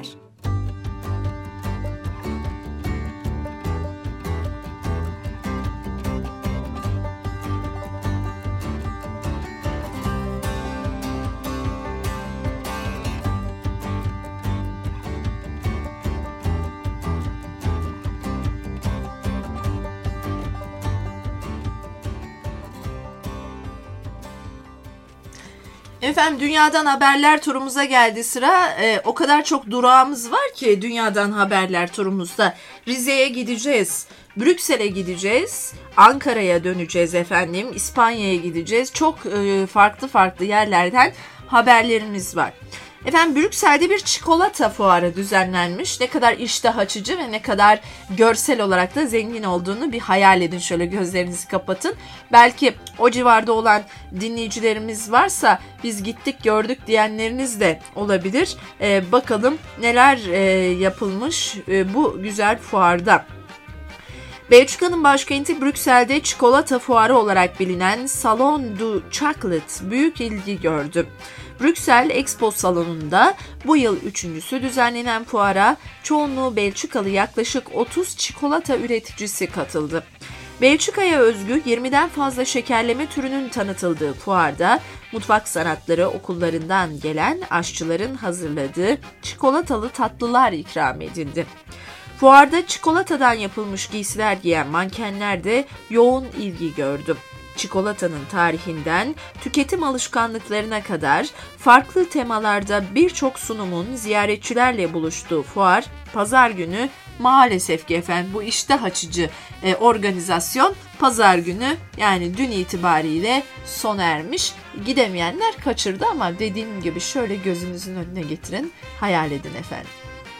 Efendim dünyadan haberler turumuza geldi sıra. O kadar çok durağımız var ki dünyadan haberler turumuzda. Rize'ye gideceğiz, Brüksel'e gideceğiz, Ankara'ya döneceğiz efendim, İspanya'ya gideceğiz. Çok farklı yerlerden haberlerimiz var. Efendim Brüksel'de bir çikolata fuarı düzenlenmiş. Ne kadar iştah açıcı ve ne kadar görsel olarak da zengin olduğunu bir hayal edin. Şöyle gözlerinizi kapatın. Belki o civarda olan dinleyicilerimiz varsa biz gittik gördük diyenleriniz de olabilir. Bakalım neler yapılmış bu güzel fuarda. Belçika'nın başkenti Brüksel'de çikolata fuarı olarak bilinen Salon du Chocolat büyük ilgi gördü. Brüksel Expo Salonu'nda bu yıl üçüncüsü düzenlenen fuara çoğunluğu Belçikalı yaklaşık 30 çikolata üreticisi katıldı. Belçika'ya özgü 20'den fazla şekerleme türünün tanıtıldığı fuarda mutfak sanatları okullarından gelen aşçıların hazırladığı çikolatalı tatlılar ikram edildi. Fuarda çikolatadan yapılmış giysiler giyen mankenler de yoğun ilgi gördü. Çikolatanın tarihinden tüketim alışkanlıklarına kadar farklı temalarda birçok sunumun ziyaretçilerle buluştuğu fuar pazar günü maalesef ki efendim bu iştah açıcı organizasyon pazar günü yani dün itibariyle sona ermiş. gidemeyenler kaçırdı ama dediğim gibi şöyle gözünüzün önüne getirin, hayal edin efendim.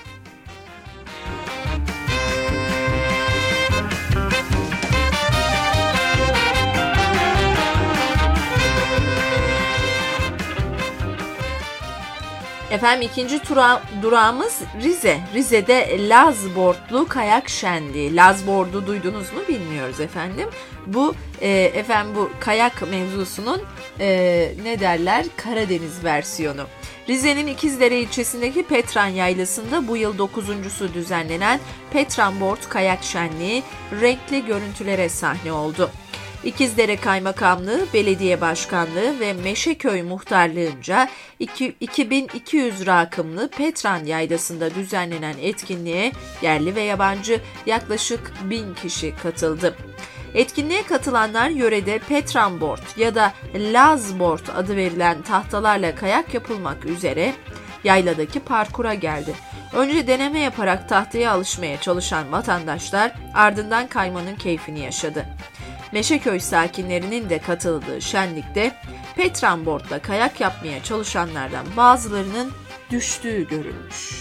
Efendim ikinci durağımız Rize. Rize'de Lazboardlu kayak şenliği. Lazboard'u duydunuz mu bilmiyoruz efendim. Bu bu kayak mevzusunun ne derler, Karadeniz versiyonu. Rize'nin İkizdere ilçesindeki Petran Yaylası'nda bu yıl 9.'su düzenlenen Petran Board kayak şenliği renkli görüntülere sahne oldu. İkizdere Kaymakamlığı, Belediye Başkanlığı ve Meşeköy Muhtarlığı'nca 2200 rakımlı Petran Yaylası'nda düzenlenen etkinliğe yerli ve yabancı yaklaşık 1000 kişi katıldı. Etkinliğe katılanlar yörede Petran Board ya da Laz Board adı verilen tahtalarla kayak yapılmak üzere yayladaki parkura geldi. Önce deneme yaparak tahtaya alışmaya çalışan vatandaşlar ardından kaymanın keyfini yaşadı. Meşeköy sakinlerinin de katıldığı şenlikte Petran Board'la kayak yapmaya çalışanlardan bazılarının düştüğü görülmüş.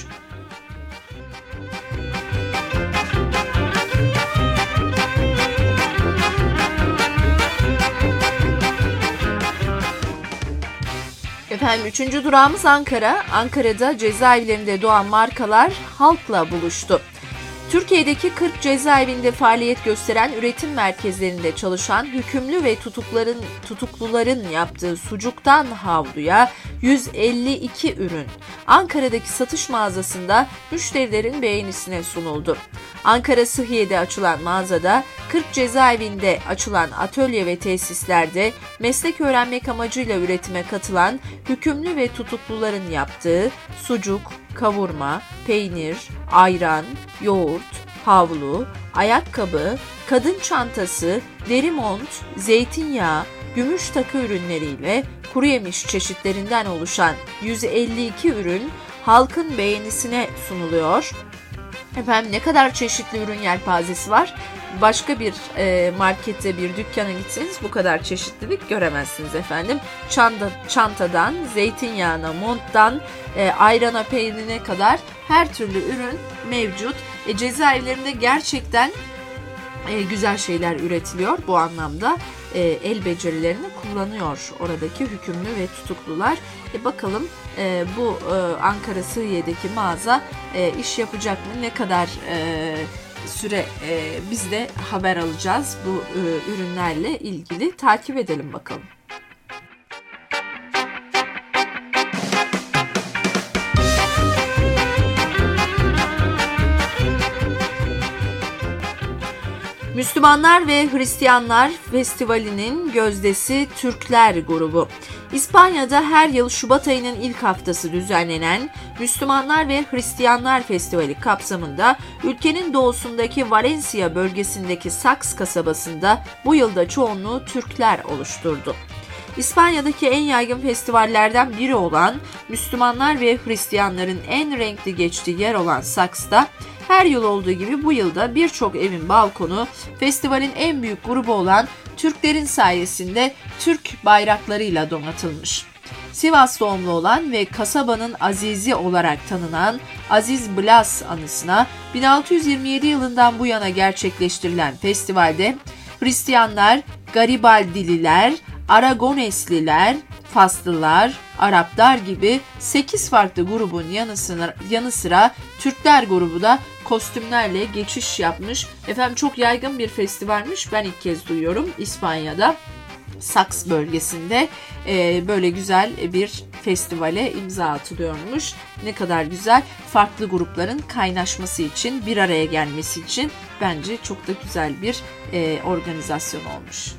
Efendim 3. durağımız Ankara. Ankara'da cezaevlerinde doğan markalar halkla buluştu. Türkiye'deki 40 cezaevinde faaliyet gösteren üretim merkezlerinde çalışan hükümlü ve tutukluların yaptığı sucuktan havluya 152 ürün Ankara'daki satış mağazasında müşterilerin beğenisine sunuldu. Ankara Sıhhiye'de açılan mağazada 40 cezaevinde açılan atölye ve tesislerde meslek öğrenmek amacıyla üretime katılan hükümlü ve tutukluların yaptığı sucuk, kavurma, peynir, ayran, yoğurt, havlu, ayakkabı, kadın çantası, deri mont, zeytinyağı, gümüş takı ürünleriyle kuru yemiş çeşitlerinden oluşan 152 ürün halkın beğenisine sunuluyor. Efendim ne kadar çeşitli ürün yelpazesi var. Başka bir markete, bir dükkana gitseniz bu kadar çeşitlilik göremezsiniz efendim. Çantadan, zeytinyağına, monttan, ayrana, peynirine kadar her türlü ürün mevcut. Cezaevlerinde gerçekten güzel şeyler üretiliyor bu anlamda. El becerilerini kullanıyor oradaki hükümlü ve tutuklular. Bakalım bu Ankara Sıhhiye'deki mağaza iş yapacak mı? Ne kadar süre biz de haber alacağız bu ürünlerle ilgili. Takip edelim bakalım. Müslümanlar ve Hristiyanlar Festivali'nin gözdesi Türkler grubu. İspanya'da her yıl Şubat ayının ilk haftası düzenlenen Müslümanlar ve Hristiyanlar Festivali kapsamında ülkenin doğusundaki Valencia bölgesindeki Saks kasabasında bu yılda çoğunluğu Türkler oluşturdu. İspanya'daki en yaygın festivallerden biri olan Müslümanlar ve Hristiyanların en renkli geçtiği yer olan Saks'ta her yıl olduğu gibi bu yılda birçok evin balkonu festivalin en büyük grubu olan Türklerin sayesinde Türk bayraklarıyla donatılmış. Sivas doğumlu olan ve kasabanın azizi olarak tanınan Aziz Blas anısına 1627 yılından bu yana gerçekleştirilen festivalde Hristiyanlar, Garibaldililer, Aragonesliler, Faslılar, Araplar gibi 8 farklı grubun yanı sıra Türkler grubu da kostümlerle geçiş yapmış. Efendim çok yaygın bir festivalmiş. Ben ilk kez duyuyorum İspanya'da. Saks bölgesinde böyle güzel bir festivale imza atılıyormuş. Ne kadar güzel, farklı grupların kaynaşması için, bir araya gelmesi için bence çok da güzel bir organizasyon olmuş.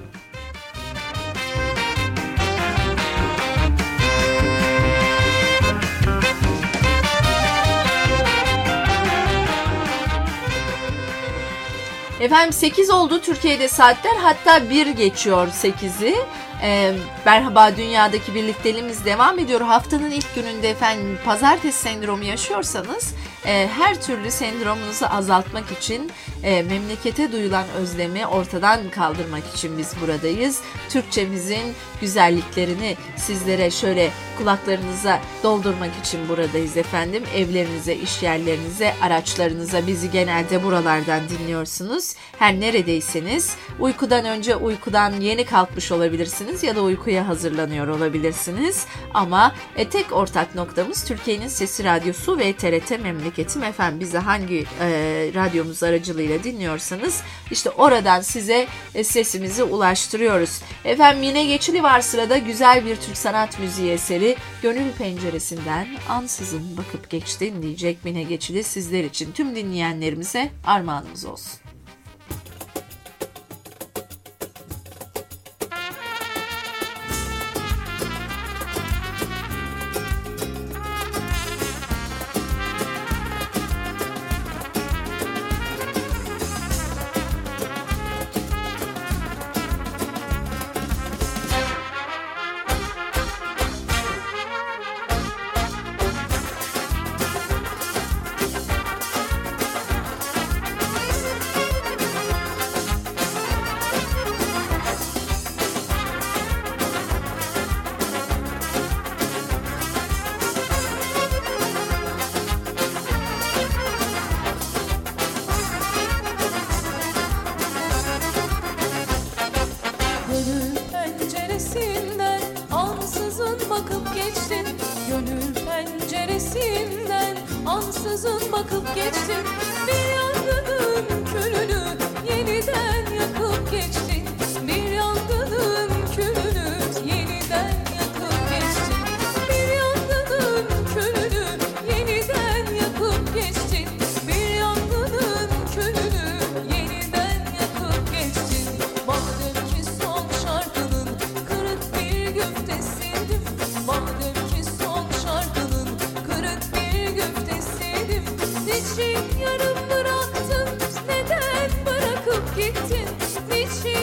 Efendim 8 oldu Türkiye'de saatler, hatta 1 geçiyor 8'i. Merhaba Dünya'daki birlikteliğimiz devam ediyor. Haftanın ilk gününde efendim pazartesi sendromu yaşıyorsanız her türlü sendromunuzu azaltmak için, memlekete duyulan özlemi ortadan kaldırmak için biz buradayız. Türkçemizin güzelliklerini sizlere şöyle kulaklarınıza doldurmak için buradayız efendim. Evlerinize, iş yerlerinize, araçlarınıza bizi genelde buralardan dinliyorsunuz. Her neredeyseniz uykudan önce uykudan yeni kalkmış olabilirsiniz ya da uykuya hazırlanıyor olabilirsiniz. Ama tek ortak noktamız Türkiye'nin Sesi Radyosu ve TRT Memleketim. Efendim bizi hangi radyomuz aracılığıyla dinliyorsanız işte oradan size sesimizi ulaştırıyoruz. Efendim Mine Geçili var sırada, güzel bir Türk sanat müziği eseri Gönül Penceresinden ansızın bakıp geçtin diyecek Mine Geçili sizler için, tüm dinleyenlerimize armağanımız olsun. Ansızın bakıp geçtin, bir yangının külünü yeniden yakıp geçtin. Bir yangının külünü yeniden yakıp geçtin. Bir yangının külünü yeniden yakıp geçtin. Bir yangının külünü yeniden yakıp geçtin. Madem ki son şarkının kırık bir güftesiydim. Madem ki son şarkının kırık bir güftesiydim. Niçin yarım bıraktın, neden bırakıp gittin? Niçin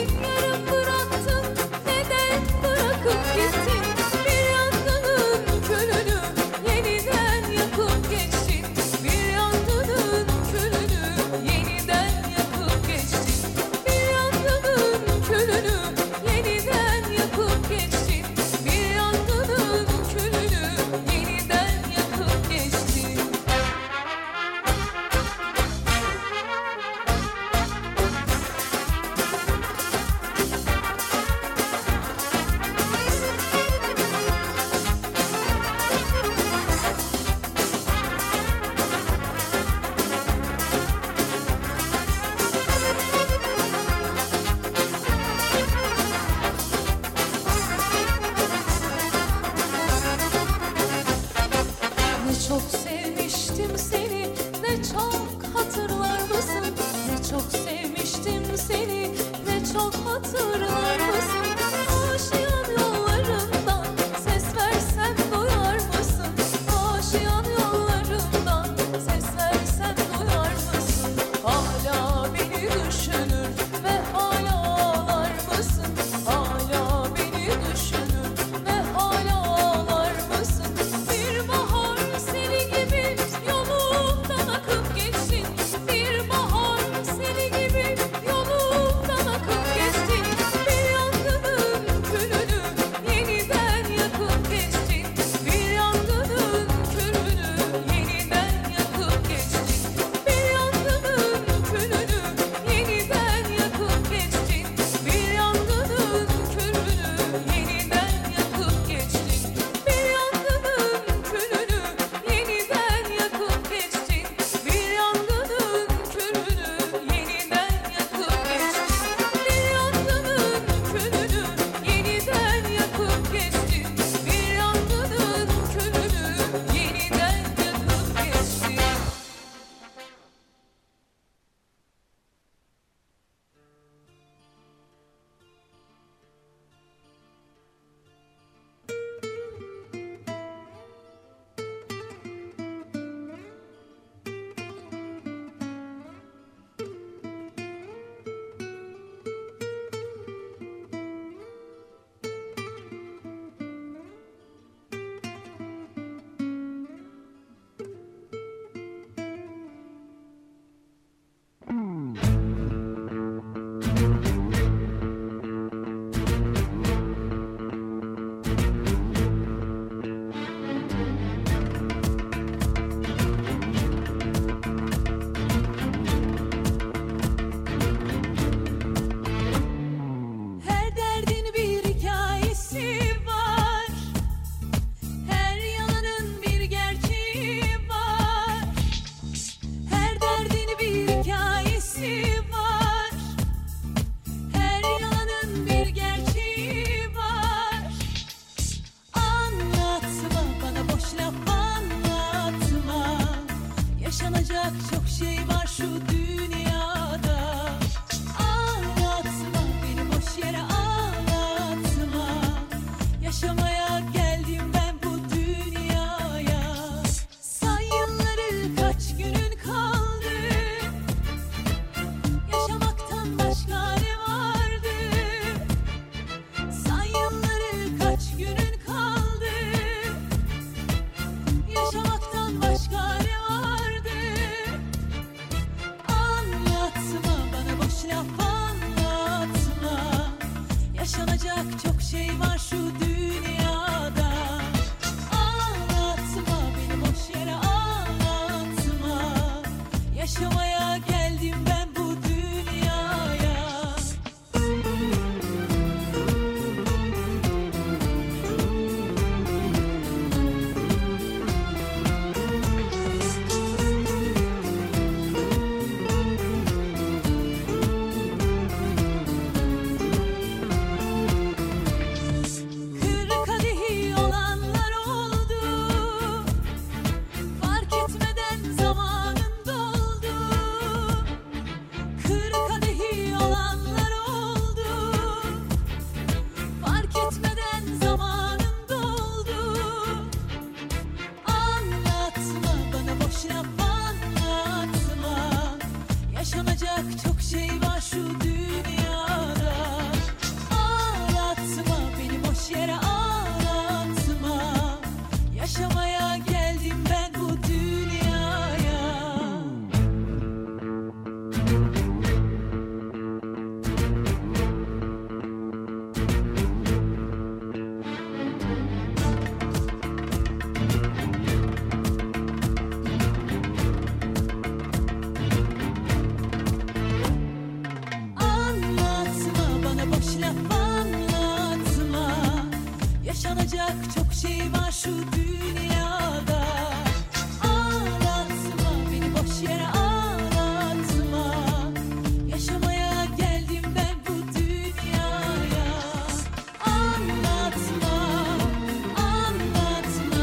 çok şey var şu dünyada. Ağlatma beni, boş yere ağlatma. Yaşamaya geldim ben bu dünyaya. Anlatma, anlatma.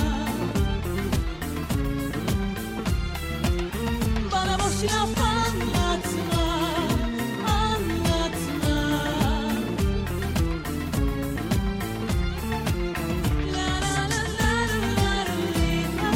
Bana boş laf anlatma, anlatma. La la la la la la la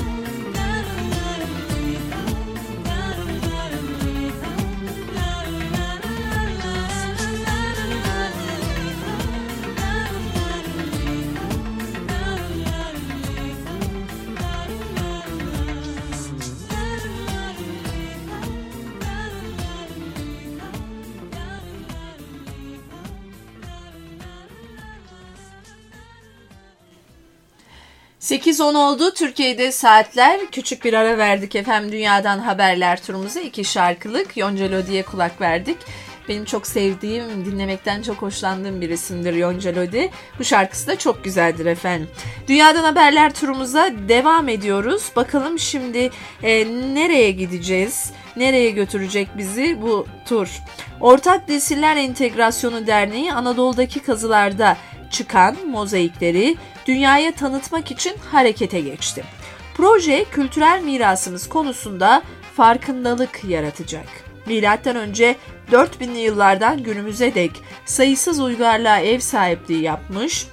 ...8:10 oldu. Türkiye'de saatler. Küçük bir ara verdik efendim dünyadan haberler turumuza. 2 şarkılık Yonca Lodi'ye kulak verdik. Benim çok sevdiğim, dinlemekten çok hoşlandığım bir isimdir Yonca Lodi. Bu şarkısı da çok güzeldir efendim. Dünyadan haberler turumuza devam ediyoruz. Bakalım şimdi nereye gideceğiz? Nereye götürecek bizi bu tur? Ortak Nesiller Entegrasyonu Derneği Anadolu'daki kazılarda çıkan mozaikleri dünyaya tanıtmak için harekete geçti. Proje kültürel mirasımız konusunda farkındalık yaratacak. Milattan önce 4000'li yıllardan günümüze dek sayısız uygarlığa ev sahipliği yapmış,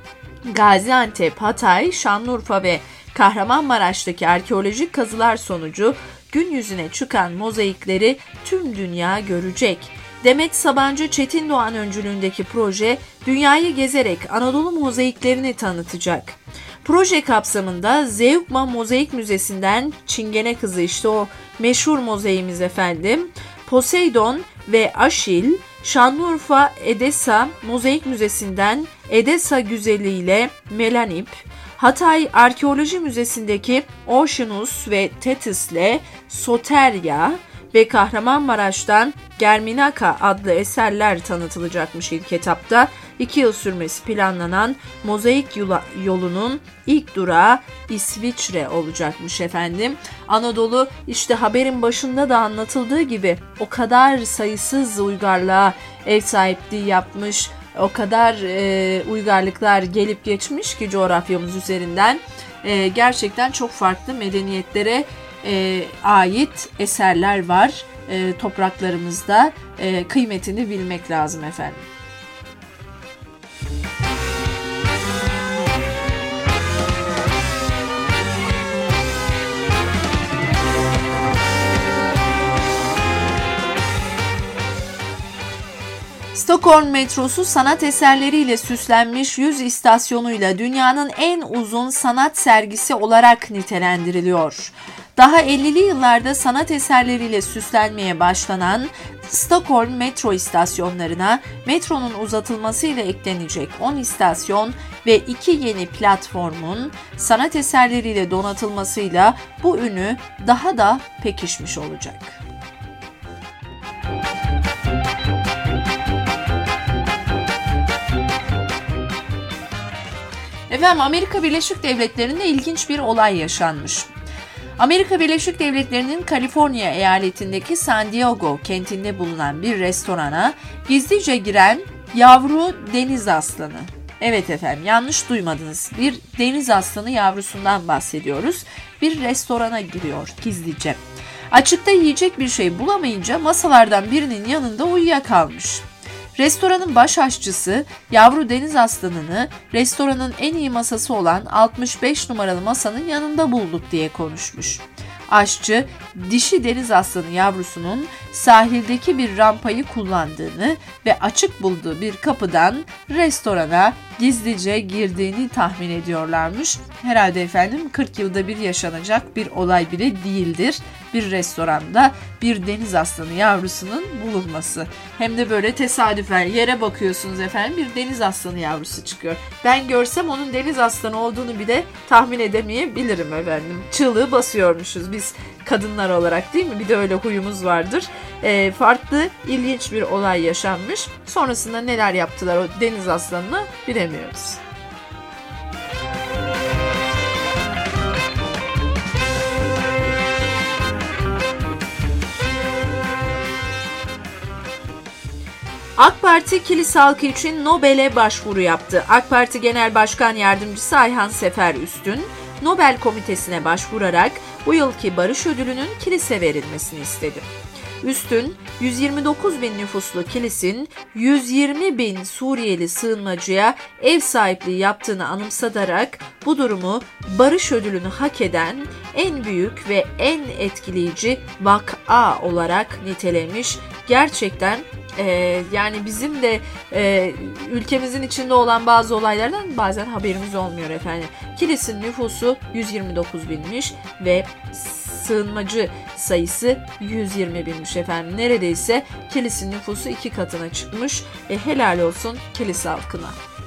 Gaziantep, Hatay, Şanlıurfa ve Kahramanmaraş'taki arkeolojik kazılar sonucu gün yüzüne çıkan mozaikleri tüm dünya görecek. Demet Sabancı Çetin Doğan öncülüğündeki proje dünyayı gezerek Anadolu mozaiklerini tanıtacak. Proje kapsamında Zeugma Mozaik Müzesi'nden Çingene Kızı, işte o meşhur mozaiğimiz efendim, Poseidon ve Aşil, Şanlıurfa Edessa Mozaik Müzesi'nden Edessa Güzeli ile Melanip, Hatay Arkeoloji Müzesi'ndeki Oceanus ve Thetis'le Soteria ve Kahramanmaraş'tan Germinaka adlı eserler tanıtılacakmış ilk etapta. 2 yıl sürmesi planlanan mozaik yolunun ilk durağı İsviçre olacakmış efendim. Anadolu, işte haberin başında da anlatıldığı gibi, o kadar sayısız uygarlığa ev sahipliği yapmış, o kadar uygarlıklar gelip geçmiş ki coğrafyamız üzerinden. Gerçekten çok farklı medeniyetlere ait eserler var topraklarımızda. Kıymetini bilmek lazım efendim. Stockholm metrosu sanat eserleriyle süslenmiş 100 istasyonuyla dünyanın en uzun sanat sergisi olarak nitelendiriliyor. Daha 50'li yıllarda sanat eserleriyle süslenmeye başlanan Stockholm metro istasyonlarına metronun uzatılmasıyla eklenecek 10 istasyon ve 2 yeni platformun sanat eserleriyle donatılmasıyla bu ünü daha da pekişmiş olacak. Efendim, Amerika Birleşik Devletleri'nde ilginç bir olay yaşanmış. Amerika Birleşik Devletleri'nin Kaliforniya eyaletindeki San Diego kentinde bulunan bir restorana gizlice giren yavru deniz aslanı. Evet efendim, yanlış duymadınız. Bir deniz aslanı yavrusundan bahsediyoruz. Bir restorana giriyor gizlice. Açıkta yiyecek bir şey bulamayınca masalardan birinin yanında uyuyakalmış. Restoranın baş aşçısı yavru deniz aslanını restoranın en iyi masası olan 65 numaralı masanın yanında bulduk diye konuşmuş. Aşçı, dişi deniz aslanı yavrusunun sahildeki bir rampayı kullandığını ve açık bulduğu bir kapıdan restorana gizlice girdiğini tahmin ediyorlarmış. Herhalde efendim 40 yılda bir yaşanacak bir olay bile değildir. Bir restoranda bir deniz aslanı yavrusunun bulunması. Hem de böyle tesadüfen yere bakıyorsunuz efendim, bir deniz aslanı yavrusu çıkıyor. Ben görsem onun deniz aslanı olduğunu bile tahmin edemeyebilirim efendim. Çığlığı basıyormuşuz biz kadınlar olarak, değil mi? Bir de öyle huyumuz vardır. Farklı, ilginç bir olay yaşanmış. Sonrasında neler yaptılar o deniz aslanına bilemiyoruz. AK Parti Kilis halkı için Nobel'e başvuru yaptı. AK Parti Genel Başkan Yardımcısı Ayhan Sefer Üstün, Nobel Komitesi'ne başvurarak bu yılki Barış Ödülü'nün Kilis'e verilmesini istedi. Üstün, 129 bin nüfuslu Kilis'in 120 bin Suriyeli sığınmacıya ev sahipliği yaptığını anımsatarak bu durumu Barış Ödülünü hak eden en büyük ve en etkileyici vaka olarak nitelemiş. Gerçekten yani bizim de ülkemizin içinde olan bazı olaylardan bazen haberimiz olmuyor efendim. Kilis'in nüfusu 129 binmiş ve sığınmacı sayısı 120 binmiş efendim. Neredeyse Kilis'in nüfusu 2 katına çıkmış. Helal olsun Kilis halkına.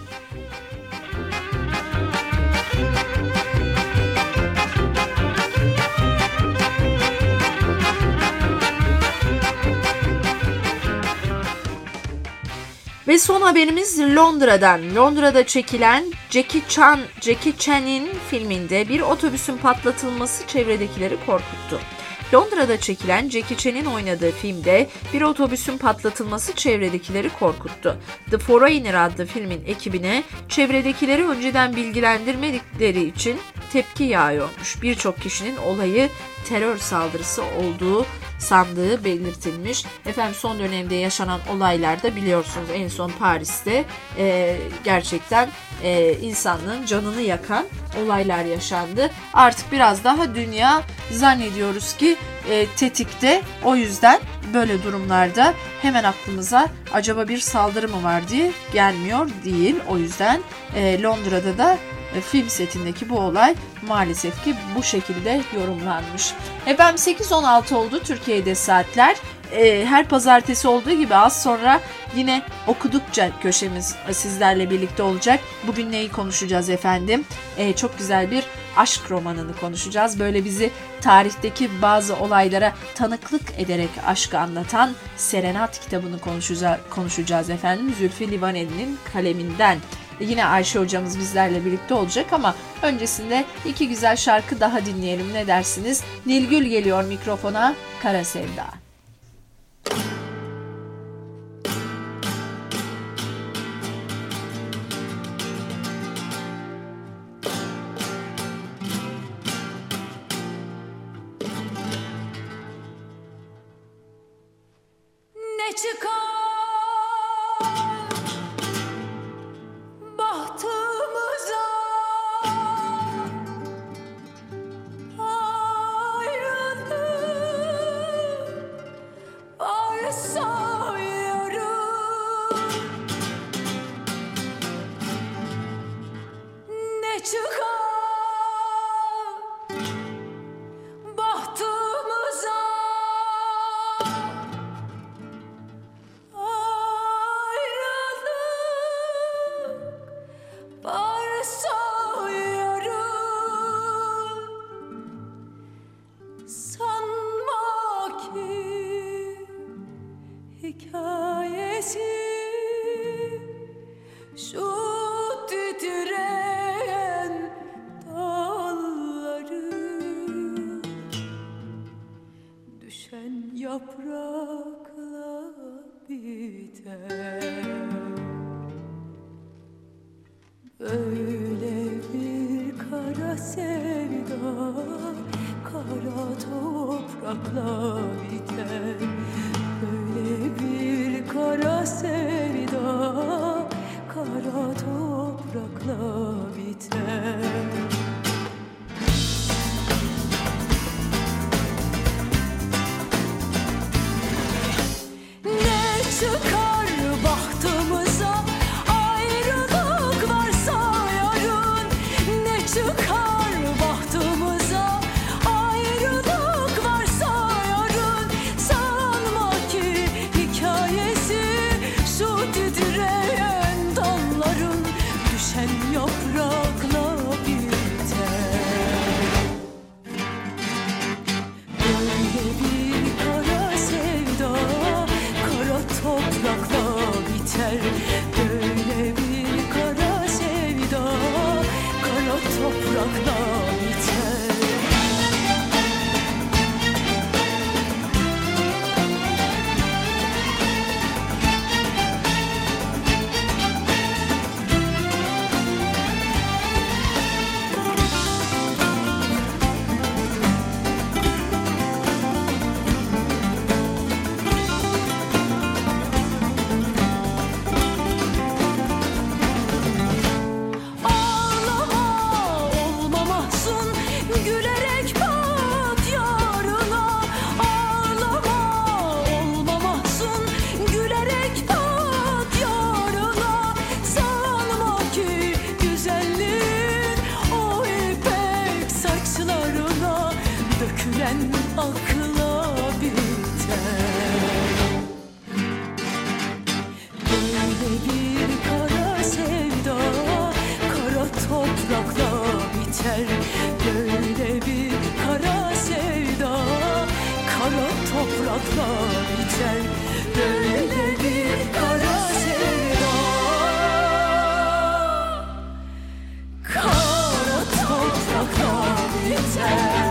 Ve son haberimiz Londra'dan. Londra'da çekilen Jackie Chan'in filminde bir otobüsün patlatılması çevredekileri korkuttu. Londra'da çekilen Jackie Chan'in oynadığı filmde bir otobüsün patlatılması çevredekileri korkuttu. The Foreigner adlı filmin ekibine çevredekileri önceden bilgilendirmedikleri için tepki yağıyormuş. Birçok kişinin olayı terör saldırısı olduğu sandığı belirtilmiş. Efendim son dönemde yaşanan olaylarda biliyorsunuz en son Paris'te gerçekten insanlığın canını yakan olaylar yaşandı. Artık biraz daha dünya zannediyoruz ki tetikte. O yüzden böyle durumlarda hemen aklımıza acaba bir saldırı mı var diye gelmiyor değil. O yüzden Londra'da da film setindeki bu olay maalesef ki bu şekilde yorumlanmış. Efendim 8:16 oldu Türkiye'de saatler. Her pazartesi olduğu gibi az sonra yine okudukça köşemiz sizlerle birlikte olacak. Bugün neyi konuşacağız efendim? Çok güzel bir aşk romanını konuşacağız. Böyle bizi tarihteki bazı olaylara tanıklık ederek aşkı anlatan Serenat kitabını konuşacağız efendim. Zülfü Livaneli'nin kaleminden. Yine Ayşe hocamız bizlerle birlikte olacak ama öncesinde 2 güzel şarkı daha dinleyelim, ne dersiniz? Nilgül geliyor mikrofona, Kara Sevda. Ne çıkar bahtımıza, ayrılık varsa yarın. Ne çıkar bahtımıza, varsa yarın. Sanma ki hikayesi şu titreyen dalları, düşen yaprakla biter. Öyle bir kara sevda kara toprakla biter. Öyle bir kara sevda kara toprakla biter. Ne çıkar bahtımıza, ayrılık varsa yarın. Ne çıkar bahtımıza, ayrılık varsa yarın. Sanma ki hikayesi şu titreyen dalların, düşen yaprakla biter. Böyle bir kara sevda kara toprakla biter. Böyle bir kara sevda kara toprakla biter. düşen akla biter. Böyle bir kara sevda kara toprakla biter. Böyle bir kara sevda kara toprakla biter. Böyle bir kara sevda kara toprakla biter.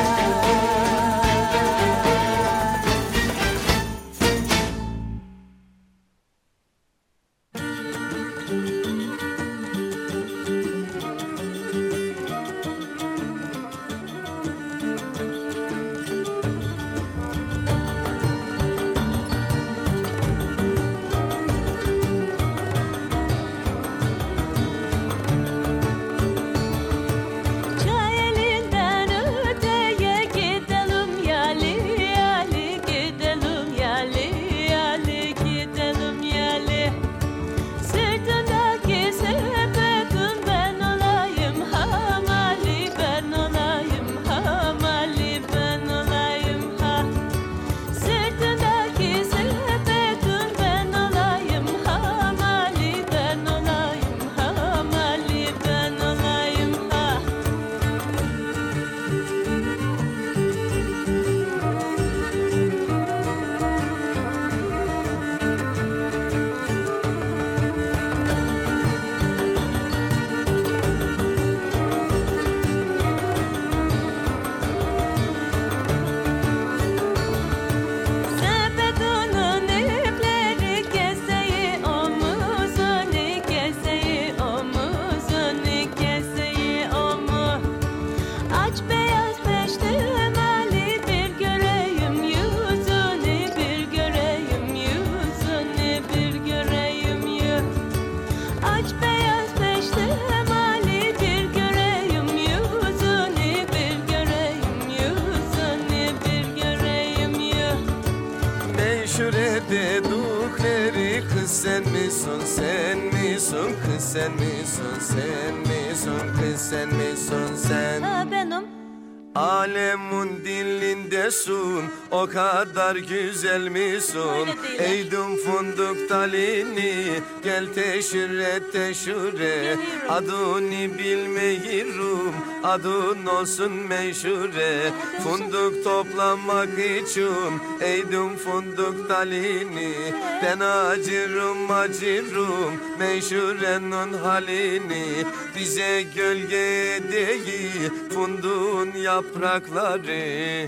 Sen misin, sen misin, kız sen misin, sen misin, kız sen misin, sen? Ha, benim. Alemun dilindesun, o kadar güzel misin? Eydum fındık talini, gel teşhire teşhure. Adını bilmeyirim, adın olsun meşhure. Fındık toplamak için, eydum fındık talini. Ben acırım, meşhurenin halini. Bize gölge değil, fındığın yaprakları.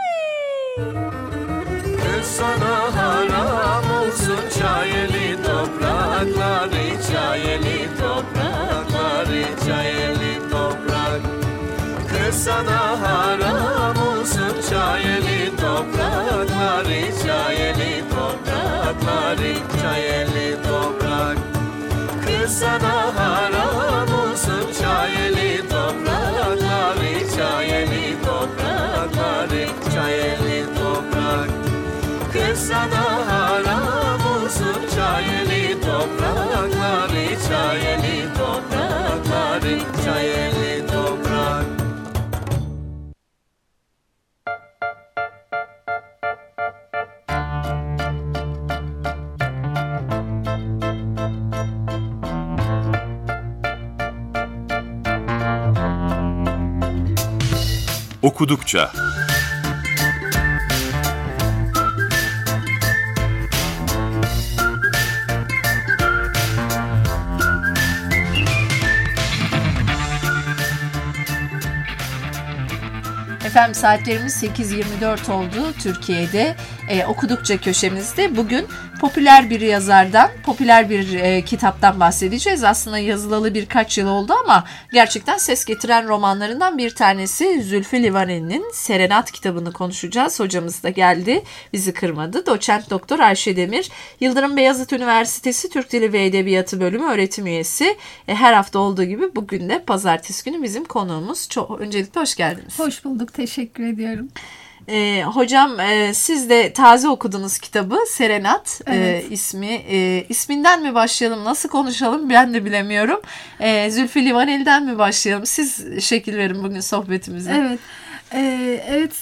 Kız sana haram olsun çayeli toprakları, çayeli toprakları, çayeli toprak. Kız sana haram olsun çayeli toprakları, çayeli toprakları, çayeli toprak. Kız sana haram olsun çayeli toprakları, çayeli toprakları, çayeli toprak. Kız sana haram olsun çayeli toprakları, çayeli toprakları, çayeli toprak. Okudukça. Efendim saatlerimiz 8.24 oldu Türkiye'de. Okudukça köşemizde bugün popüler bir yazardan, popüler bir kitaptan bahsedeceğiz. Aslında yazılalı birkaç yıl oldu ama gerçekten ses getiren romanlarından bir tanesi Zülfü Livaneli'nin Serenat kitabını konuşacağız. Hocamız da geldi, bizi kırmadı. Doçent Doktor Ayşe Demir, Yıldırım Beyazıt Üniversitesi Türk Dili ve Edebiyatı Bölümü öğretim üyesi. Her hafta olduğu gibi bugün de pazartesi günü bizim konuğumuz. Öncelikle hoş geldiniz. Hoş bulduk, teşekkür ediyorum. Hocam siz de taze okudunuz kitabı Serenat, evet. İsminden mi başlayalım, nasıl konuşalım ben de bilemiyorum. Zülfü Livaneli'den mi başlayalım, siz şekil verin bugün sohbetimize. Evet,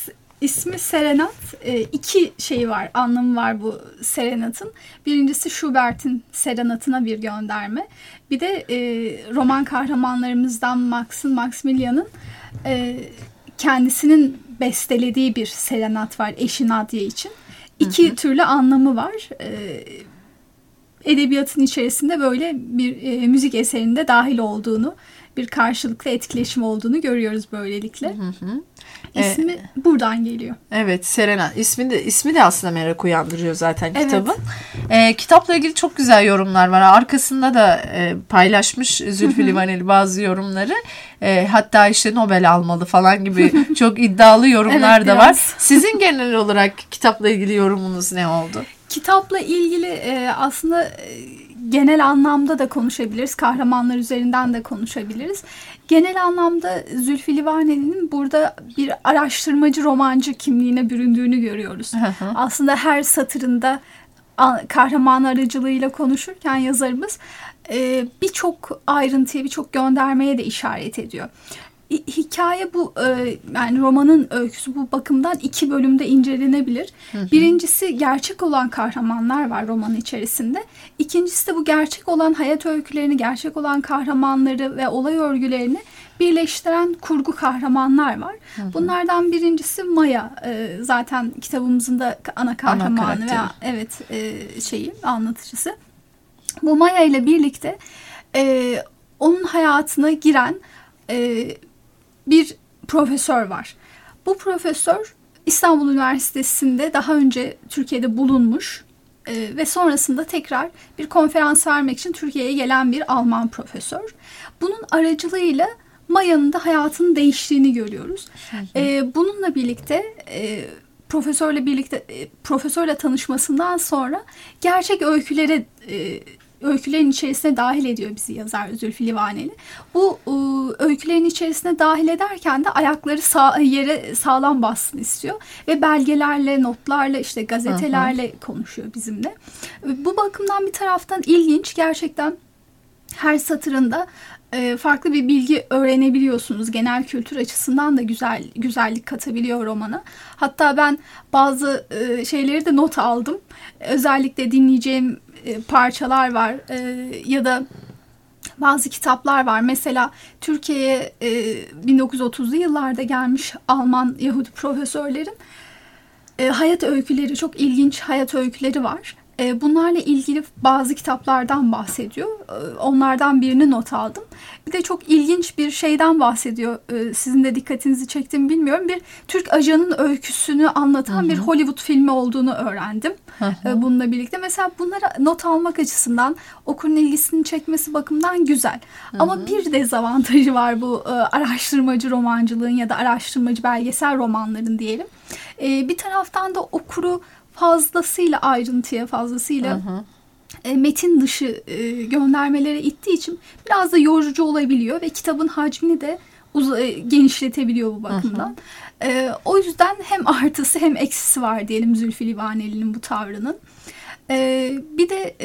İsmi Serenat. İki şeyi var, anlamı var bu serenatın. Birincisi Schubert'in serenatına bir gönderme. Bir de roman kahramanlarımızdan Maximilian'ın kendisinin bestelediği bir serenat var eşi Nadia için. İki türlü anlamı var. Edebiyatın içerisinde böyle bir müzik eserinde dahil olduğunu, bir karşılıklı etkileşim olduğunu görüyoruz böylelikle. İsmi buradan geliyor. Evet, Serenat. İsmi de aslında merak uyandırıyor zaten kitabın. Kitapla ilgili çok güzel yorumlar var. Arkasında da paylaşmış Zülfü Livaneli bazı yorumları. Hatta işte Nobel almalı falan gibi çok iddialı yorumlar da var. Sizin genel olarak kitapla ilgili yorumunuz ne oldu? Kitapla ilgili aslında genel anlamda da konuşabiliriz. Kahramanlar üzerinden de konuşabiliriz. Genel anlamda Zülfü Livaneli'nin burada bir araştırmacı romancı kimliğine büründüğünü görüyoruz. Aslında her satırında kahraman aracılığıyla konuşurken yazarımız birçok ayrıntıya, birçok göndermeye de işaret ediyor. Hikaye bu, yani romanın öyküsü bu bakımdan 2 bölümde incelenebilir. Birincisi gerçek olan kahramanlar var romanın içerisinde. İkincisi de bu gerçek olan hayat öykülerini, gerçek olan kahramanları ve olay örgülerini birleştiren kurgu kahramanlar var. Bunlardan birincisi Maya, zaten kitabımızın da ana kahramanı veya anlatıcısı. Bu Maya ile birlikte onun hayatına giren bir profesör var. Bu profesör İstanbul Üniversitesi'nde daha önce Türkiye'de bulunmuş ve sonrasında tekrar bir konferans vermek için Türkiye'ye gelen bir Alman profesör. Bunun aracılığıyla Maya'nın da hayatının değiştiğini görüyoruz. Bununla birlikte profesörle tanışmasından sonra gerçek öykülerin içerisine dahil ediyor bizi yazar Zülfü Livaneli. Bu öykülerin içerisine dahil ederken de ayakları yere sağlam bassın istiyor. Ve belgelerle, notlarla, işte gazetelerle konuşuyor bizimle. Bu bakımdan bir taraftan ilginç. Gerçekten her satırında farklı bir bilgi öğrenebiliyorsunuz. Genel kültür açısından da güzellik katabiliyor romana. Hatta ben bazı şeyleri de not aldım. Özellikle dinleyeceğim parçalar var ya da bazı kitaplar var. Mesela Türkiye'ye 1930'lu yıllarda gelmiş Alman Yahudi profesörlerin hayat öyküleri, çok ilginç hayat öyküleri var. Bunlarla ilgili bazı kitaplardan bahsediyor. Onlardan birini not aldım. Bir de çok ilginç bir şeyden bahsediyor. Sizin de dikkatinizi çekti mi bilmiyorum. Bir Türk ajanın öyküsünü anlatan bir Hollywood filmi olduğunu öğrendim. Bununla birlikte. Mesela bunlara not almak açısından okurun ilgisini çekmesi bakımından güzel. Ama bir dezavantajı var bu araştırmacı romancılığın ya da araştırmacı belgesel romanların diyelim. Bir taraftan da okuru ayrıntıya fazlasıyla metin dışı göndermelere ittiği için biraz da yorucu olabiliyor ve kitabın hacmini de genişletebiliyor bu bakımdan. O yüzden hem artısı hem eksisi var diyelim Zülfü Livaneli'nin bu tavrının. Bir de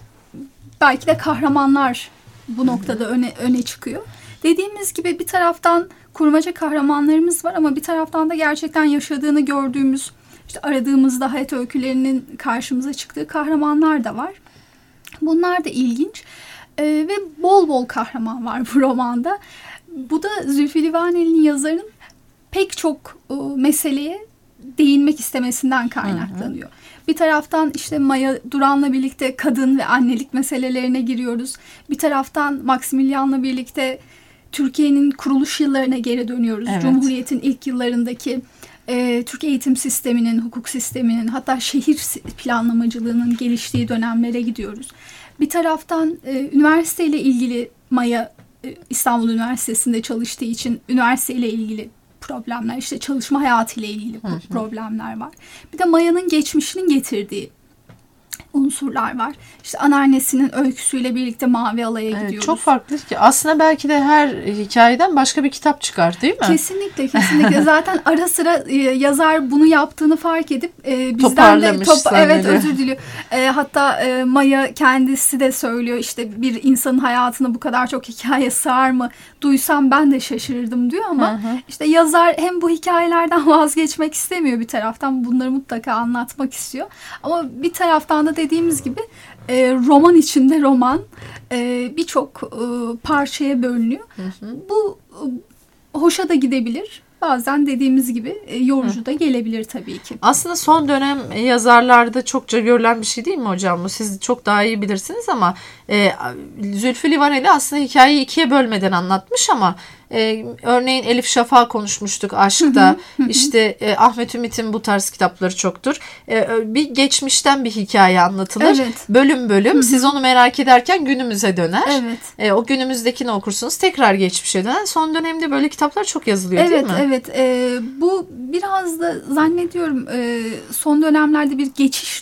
belki de kahramanlar bu noktada öne çıkıyor. Dediğimiz gibi bir taraftan kurmaca kahramanlarımız var ama bir taraftan da gerçekten yaşadığını gördüğümüz, İşte aradığımızda hayat öykülerinin karşımıza çıktığı kahramanlar da var. Bunlar da ilginç. Ve bol bol kahraman var bu romanda. Bu da Zülfü Livaneli'nin, yazarın pek çok meseleye değinmek istemesinden kaynaklanıyor. Bir taraftan işte Maya Duran'la birlikte kadın ve annelik meselelerine giriyoruz. Bir taraftan Maximilian'la birlikte Türkiye'nin kuruluş yıllarına geri dönüyoruz. Evet. Cumhuriyet'in ilk yıllarındaki Türk eğitim sisteminin, hukuk sisteminin, hatta şehir planlamacılığının geliştiği dönemlere gidiyoruz. Bir taraftan üniversiteyle ilgili Maya İstanbul Üniversitesi'nde çalıştığı için üniversiteyle ilgili problemler, işte çalışma hayatıyla ilgili problemler var. Bir de Maya'nın geçmişinin getirdiği unsurlar var. İşte anneannesinin öyküsüyle birlikte Mavi Alay'a gidiyoruz. Çok farklı ki. Aslında belki de her hikayeden başka bir kitap çıkar, değil mi? Kesinlikle, kesinlikle. Zaten ara sıra yazar bunu yaptığını fark edip bizden de toparlamış evet, özür diliyor. Hatta Maya kendisi de söylüyor, işte bir insanın hayatına bu kadar çok hikaye sığar mı? Duysam ben de şaşırırdım diyor ama işte yazar hem bu hikayelerden vazgeçmek istemiyor, bir taraftan bunları mutlaka anlatmak istiyor. Ama bir taraftan da dediğimiz gibi roman içinde roman birçok parçaya bölünüyor. Bu hoşa da gidebilir. Bazen dediğimiz gibi yorucu da gelebilir tabii ki. Aslında son dönem yazarlarda çokça görülen bir şey değil mi hocam? Bu siz çok daha iyi bilirsiniz ama Zülfü Livaneli aslında hikayeyi ikiye bölmeden anlatmış ama örneğin Elif Şafak'ı konuşmuştuk Aşk'ta. İşte Ahmet Ümit'in bu tarz kitapları çoktur. Bir geçmişten bir hikaye anlatılır. Evet. Bölüm bölüm. Siz onu merak ederken günümüze döner. Evet. O günümüzdekini okursunuz. Tekrar geçmişe döner. Son dönemde böyle kitaplar çok yazılıyor, değil mi? Evet. Bu biraz da zannediyorum son dönemlerde bir geçiş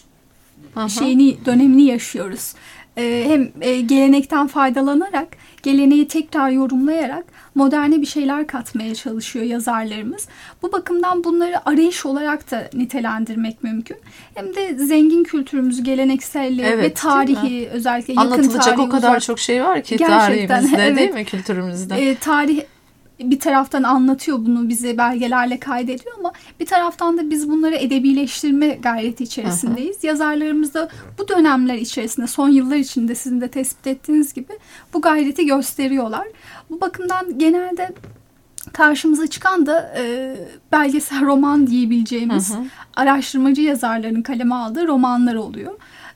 dönemini yaşıyoruz. Hem gelenekten faydalanarak, geleneği tekrar yorumlayarak moderne bir şeyler katmaya çalışıyor yazarlarımız. Bu bakımdan bunları arayış olarak da nitelendirmek mümkün. Hem de zengin kültürümüzü, gelenekselliği ve tarihi, özellikle yakın tarihi, anlatılacak o kadar çok şey var ki tarihimizde, değil mi, kültürümüzde? Tarih bir taraftan anlatıyor, bunu bize belgelerle kaydediyor ama bir taraftan da biz bunları edebileştirme gayreti içerisindeyiz. Yazarlarımız da bu dönemler içerisinde, son yıllar içinde sizin de tespit ettiğiniz gibi bu gayreti gösteriyorlar. Bu bakımdan genelde karşımıza çıkan da belgesel roman diyebileceğimiz araştırmacı yazarların kaleme aldığı romanlar oluyor.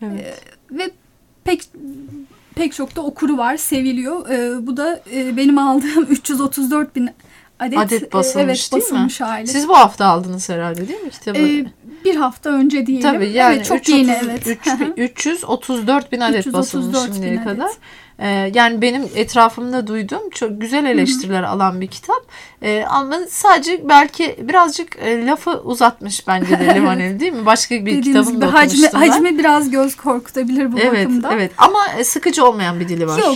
Ve pek çok da okuru var, seviliyor. Bu da benim aldığım 334.000 adet basılmış, değil mi? Hali. Siz bu hafta aldınız herhalde, değil mi kitabı? Bir hafta önce diyelim. Tabii yani çok yeni, 334.000 adet basılmış şimdiye kadar. Yani benim etrafımda duyduğum çok güzel eleştiriler alan bir kitap. Ama sadece belki birazcık lafı uzatmış bence de Livaneli, değil mi? Başka bir kitabını da okumuştum ben. Hacmi biraz göz korkutabilir bu bakımda. Evet, ama sıkıcı olmayan bir dili var. Yok,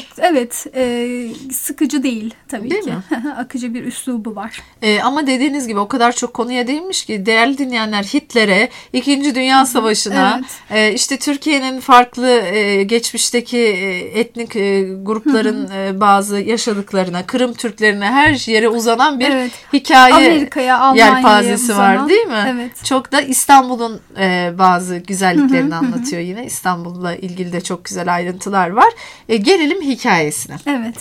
sıkıcı değil tabii değil ki. Akıcı bir üslubu var. Ama dediğiniz gibi o kadar çok konuya değinmiş ki değerli dinleyenler, Hitler'e, 2. Dünya Savaşı'na, işte Türkiye'nin farklı geçmişteki etnik grupların bazı yaşadıklarına, Kırım Türklerine, her yere uzanan bir hikaye yelpazesi var, değil mi? Evet. Çok da İstanbul'un bazı güzelliklerini anlatıyor yine. İstanbul'la ilgili de çok güzel ayrıntılar var. Gelelim hikayesine. Evet.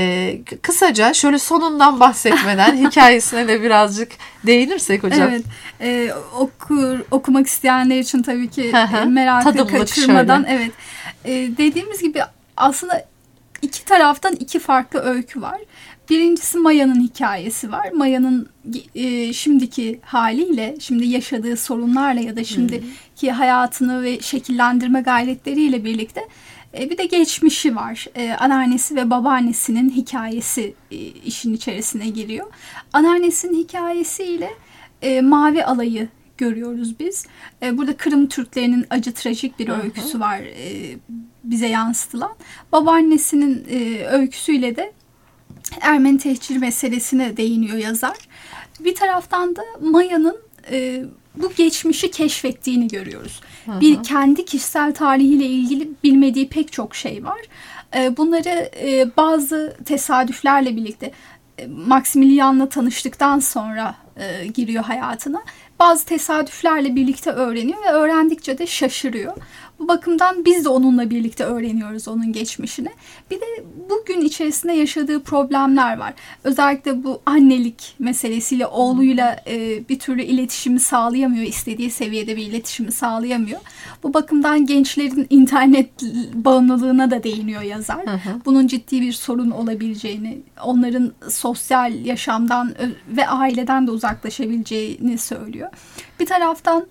Kısaca şöyle sonundan bahsetmeden hikayesine de birazcık değinirsek hocam. Evet. Okumak isteyenler için tabii ki merakı kaçırmadan. Şöyle. Dediğimiz gibi aslında iki taraftan iki farklı öykü var. Birincisi Maya'nın hikayesi var. Maya'nın şimdiki haliyle, şimdi yaşadığı sorunlarla ya da şimdiki hayatını ve şekillendirme gayretleriyle birlikte bir de geçmişi var. Anneannesi ve babaannesinin hikayesi işin içerisine giriyor. Anneannesinin hikayesiyle Mavi Alay'ı görüyoruz biz. Burada Kırım Türklerinin acı, trajik bir öyküsü var bize yansıtılan. Babaannesinin öyküsüyle de Ermeni tehcir meselesine değiniyor yazar. Bir taraftan da Maya'nın bu geçmişi keşfettiğini görüyoruz. Bir kendi kişisel tarihiyle ilgili bilmediği pek çok şey var. Bunları bazı tesadüflerle birlikte Maximilian'la tanıştıktan sonra giriyor hayatına. Bazı tesadüflerle birlikte öğreniyor ve öğrendikçe de şaşırıyor. Bu bakımdan biz de onunla birlikte öğreniyoruz onun geçmişini. Bir de bugün içerisinde yaşadığı problemler var. Özellikle bu annelik meselesiyle oğluyla bir türlü iletişimi sağlayamıyor. İstediği seviyede bir iletişimi sağlayamıyor. Bu bakımdan gençlerin internet bağımlılığına da değiniyor yazar. Bunun ciddi bir sorun olabileceğini, onların sosyal yaşamdan ve aileden de uzaklaşabileceğini söylüyor. Bir taraftan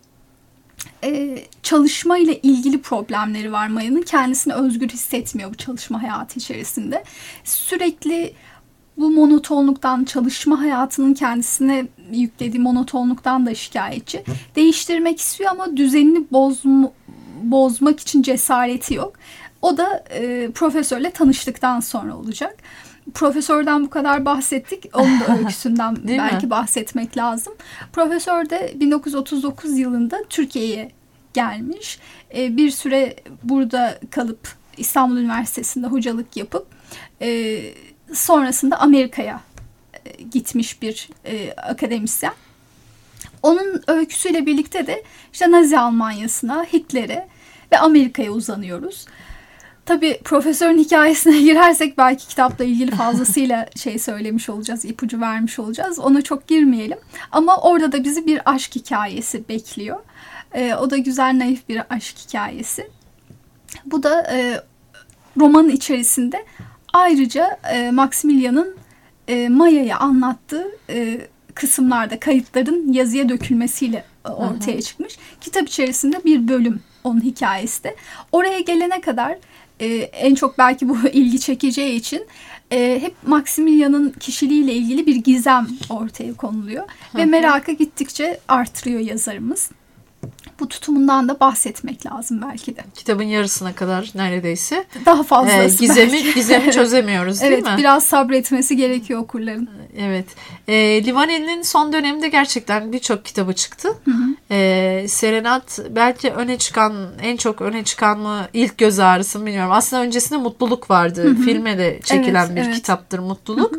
çalışma ile ilgili problemleri var Maya'nın. Kendisini özgür hissetmiyor bu çalışma hayatı içerisinde. Sürekli bu monotonluktan, çalışma hayatının kendisine yüklediği monotonluktan da şikayetçi. Değiştirmek istiyor ama düzenini bozmak için cesareti yok. O da profesörle tanıştıktan sonra olacak. Profesörden bu kadar bahsettik. Onun da öyküsünden belki bahsetmek lazım. Profesör de 1939 yılında Türkiye'ye gelmiş. Bir süre burada kalıp İstanbul Üniversitesi'nde hocalık yapıp sonrasında Amerika'ya gitmiş bir akademisyen. Onun öyküsüyle birlikte de işte Nazi Almanyası'na, Hitler'e ve Amerika'ya uzanıyoruz. Tabii profesörün hikayesine girersek belki kitapla ilgili fazlasıyla söylemiş olacağız, ipucu vermiş olacağız. Ona çok girmeyelim. Ama orada da bizi bir aşk hikayesi bekliyor. O da güzel, naif bir aşk hikayesi. Bu da romanın içerisinde ayrıca Maximilian'ın Maya'ya anlattığı kısımlarda kayıtların yazıya dökülmesiyle ortaya çıkmış. Kitap içerisinde bir bölüm onun hikayesi de. Oraya gelene kadar en çok belki bu ilgi çekeceği için hep Maximilian'ın kişiliğiyle ilgili bir gizem ortaya konuluyor. Ve merakı gittikçe artırıyor yazarımız. Bu tutumundan da bahsetmek lazım belki de. Kitabın yarısına kadar neredeyse. Daha fazlası gizemi çözemiyoruz değil mi? Evet, biraz sabretmesi gerekiyor okurların. Evet. Livaneli'nin son döneminde gerçekten birçok kitabı çıktı. Serenat belki en çok öne çıkan mı, ilk göz ağrısı mı bilmiyorum. Aslında öncesinde Mutluluk vardı. Filme de çekilen bir kitaptır Mutluluk.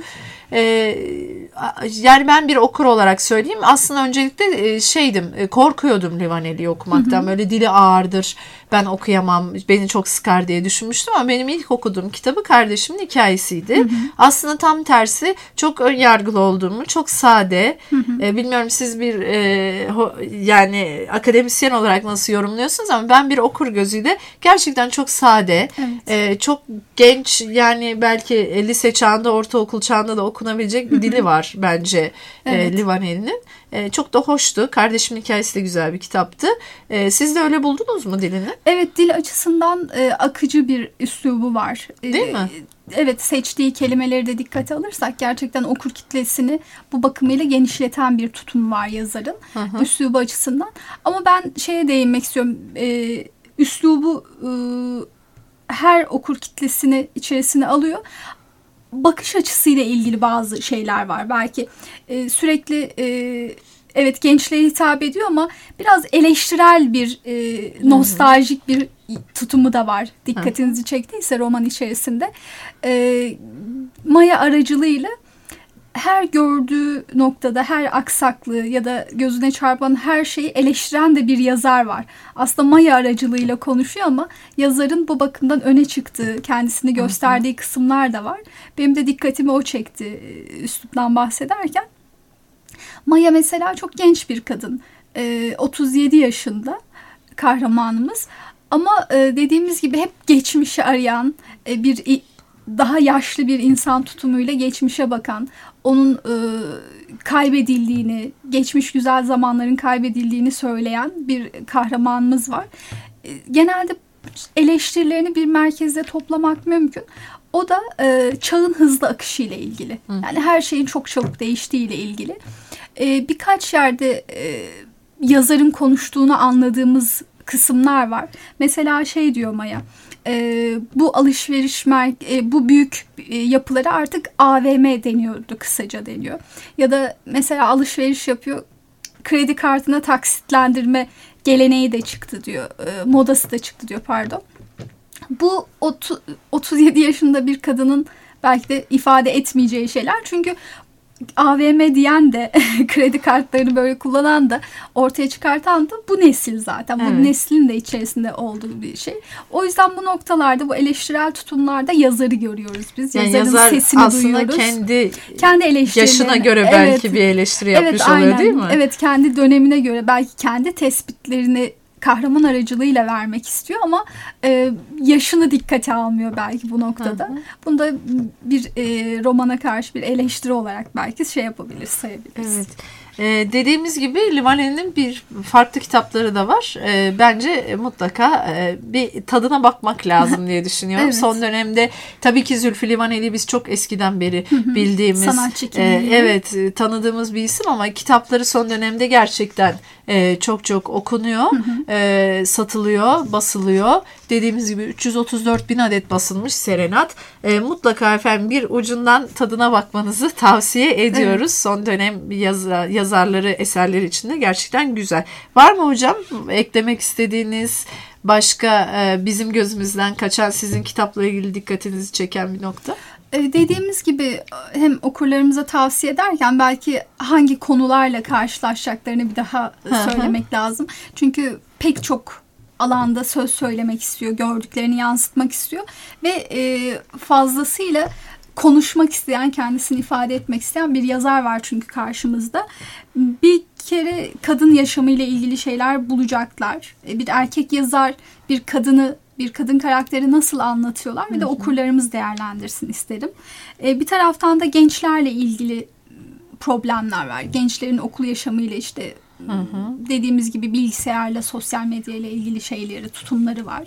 Yani ben bir okur olarak söyleyeyim. Aslında öncelikle korkuyordum Livaneli'yi okumaktan. Böyle dili ağırdır, ben okuyamam, beni çok sıkar diye düşünmüştüm ama benim ilk okuduğum kitabı kardeşimin hikayesiydi. Aslında tam tersi, çok önyargılı olduğumu, çok sade. Bilmiyorum siz bir yani akademisyen olarak nasıl yorumluyorsunuz ama ben bir okur gözüyle gerçekten çok sade, çok genç, yani belki lise çağında, ortaokul çağında da okunabilecek bir dili var bence Livaneli'nin. Çok da hoştu. Kardeşimin hikayesi de güzel bir kitaptı. Siz de öyle buldunuz mu dilini? Evet, dil açısından akıcı bir üslubu var. Değil mi? Evet, seçtiği kelimeleri de dikkate alırsak gerçekten okur kitlesini bu bakımıyla genişleten bir tutum var yazarın. Üslubu açısından. Ama ben değinmek istiyorum. Üslubu her okur kitlesini içerisine alıyor. Bakış açısıyla ilgili bazı şeyler var. Belki sürekli evet gençlere hitap ediyor ama biraz eleştirel bir nostaljik bir tutumu da var. Dikkatinizi çektiyse roman içerisinde. Maya aracılığıyla her gördüğü noktada, her aksaklığı ya da gözüne çarpan her şeyi eleştiren de bir yazar var. Aslında Maya aracılığıyla konuşuyor ama yazarın bu bakımdan öne çıktığı, kendisini gösterdiği kısımlar da var. Benim de dikkatimi o çekti üsluptan bahsederken. Maya mesela çok genç bir kadın. 37 yaşında kahramanımız. Ama dediğimiz gibi hep geçmişi arayan, daha yaşlı bir insan tutumuyla geçmişe bakan, onun kaybedildiğini, geçmiş güzel zamanların kaybedildiğini söyleyen bir kahramanımız var. Genelde eleştirilerini bir merkezde toplamak mümkün. O da çağın hızlı akışıyla ilgili. Yani her şeyin çok çabuk değiştiğiyle ilgili. Birkaç yerde yazarın konuştuğunu anladığımız kısımlar var. Mesela diyor Maya, bu alışveriş bu büyük yapılara artık AVM deniyordu, kısaca deniyor. Ya da mesela alışveriş yapıyor, kredi kartına taksitlendirme geleneği de çıktı diyor. Modası da çıktı diyor, pardon. Bu 37 yaşında bir kadının belki de ifade etmeyeceği şeyler. Çünkü AVM diyen de kredi kartlarını böyle kullanan da ortaya çıkartan da bu nesil zaten. Bu neslin de içerisinde olduğu bir şey. O yüzden bu noktalarda, bu eleştirel tutumlarda yazarı görüyoruz biz. Yani yazarın yazar sesini aslında duyuyoruz. kendi yaşına göre belki bir eleştiri yapmış oluyor, aynen. değil mi? Evet, kendi dönemine göre belki kendi tespitlerini kahraman aracılığıyla vermek istiyor ama yaşını dikkate almıyor belki bu noktada. Bunu da bir romana karşı bir eleştiri olarak belki yapabiliriz, sayabiliriz. Evet. Dediğimiz gibi Livaneli'nin bir farklı kitapları da var. Bence mutlaka bir tadına bakmak lazım diye düşünüyorum. Evet. Son dönemde tabii ki Zülfü Livaneli biz çok eskiden beri bildiğimiz, Sanatçı kimliği. evet, tanıdığımız bir isim ama kitapları son dönemde gerçekten çok çok okunuyor, satılıyor, basılıyor. Dediğimiz gibi 334.000 adet basılmış Serenat. Mutlaka efendim bir ucundan tadına bakmanızı tavsiye ediyoruz. Evet. Son dönem yazarları, eserleri içinde gerçekten güzel. Var mı hocam eklemek istediğiniz başka bizim gözümüzden kaçan, sizin kitapla ilgili dikkatinizi çeken bir nokta? Dediğimiz gibi hem okurlarımıza tavsiye ederken belki hangi konularla karşılaşacaklarını bir daha söylemek lazım. Çünkü pek çok alanda söz söylemek istiyor, gördüklerini yansıtmak istiyor ve fazlasıyla konuşmak isteyen, kendisini ifade etmek isteyen bir yazar var çünkü karşımızda. Bir kere kadın yaşamıyla ilgili şeyler bulacaklar. Bir erkek yazar bir kadın karakteri nasıl anlatıyorlar ve de okurlarımız değerlendirsin isterim. Bir taraftan da gençlerle ilgili problemler var. Gençlerin okul yaşamıyla işte dediğimiz gibi bilgisayarla, sosyal medyayla ilgili şeyleri, tutumları var.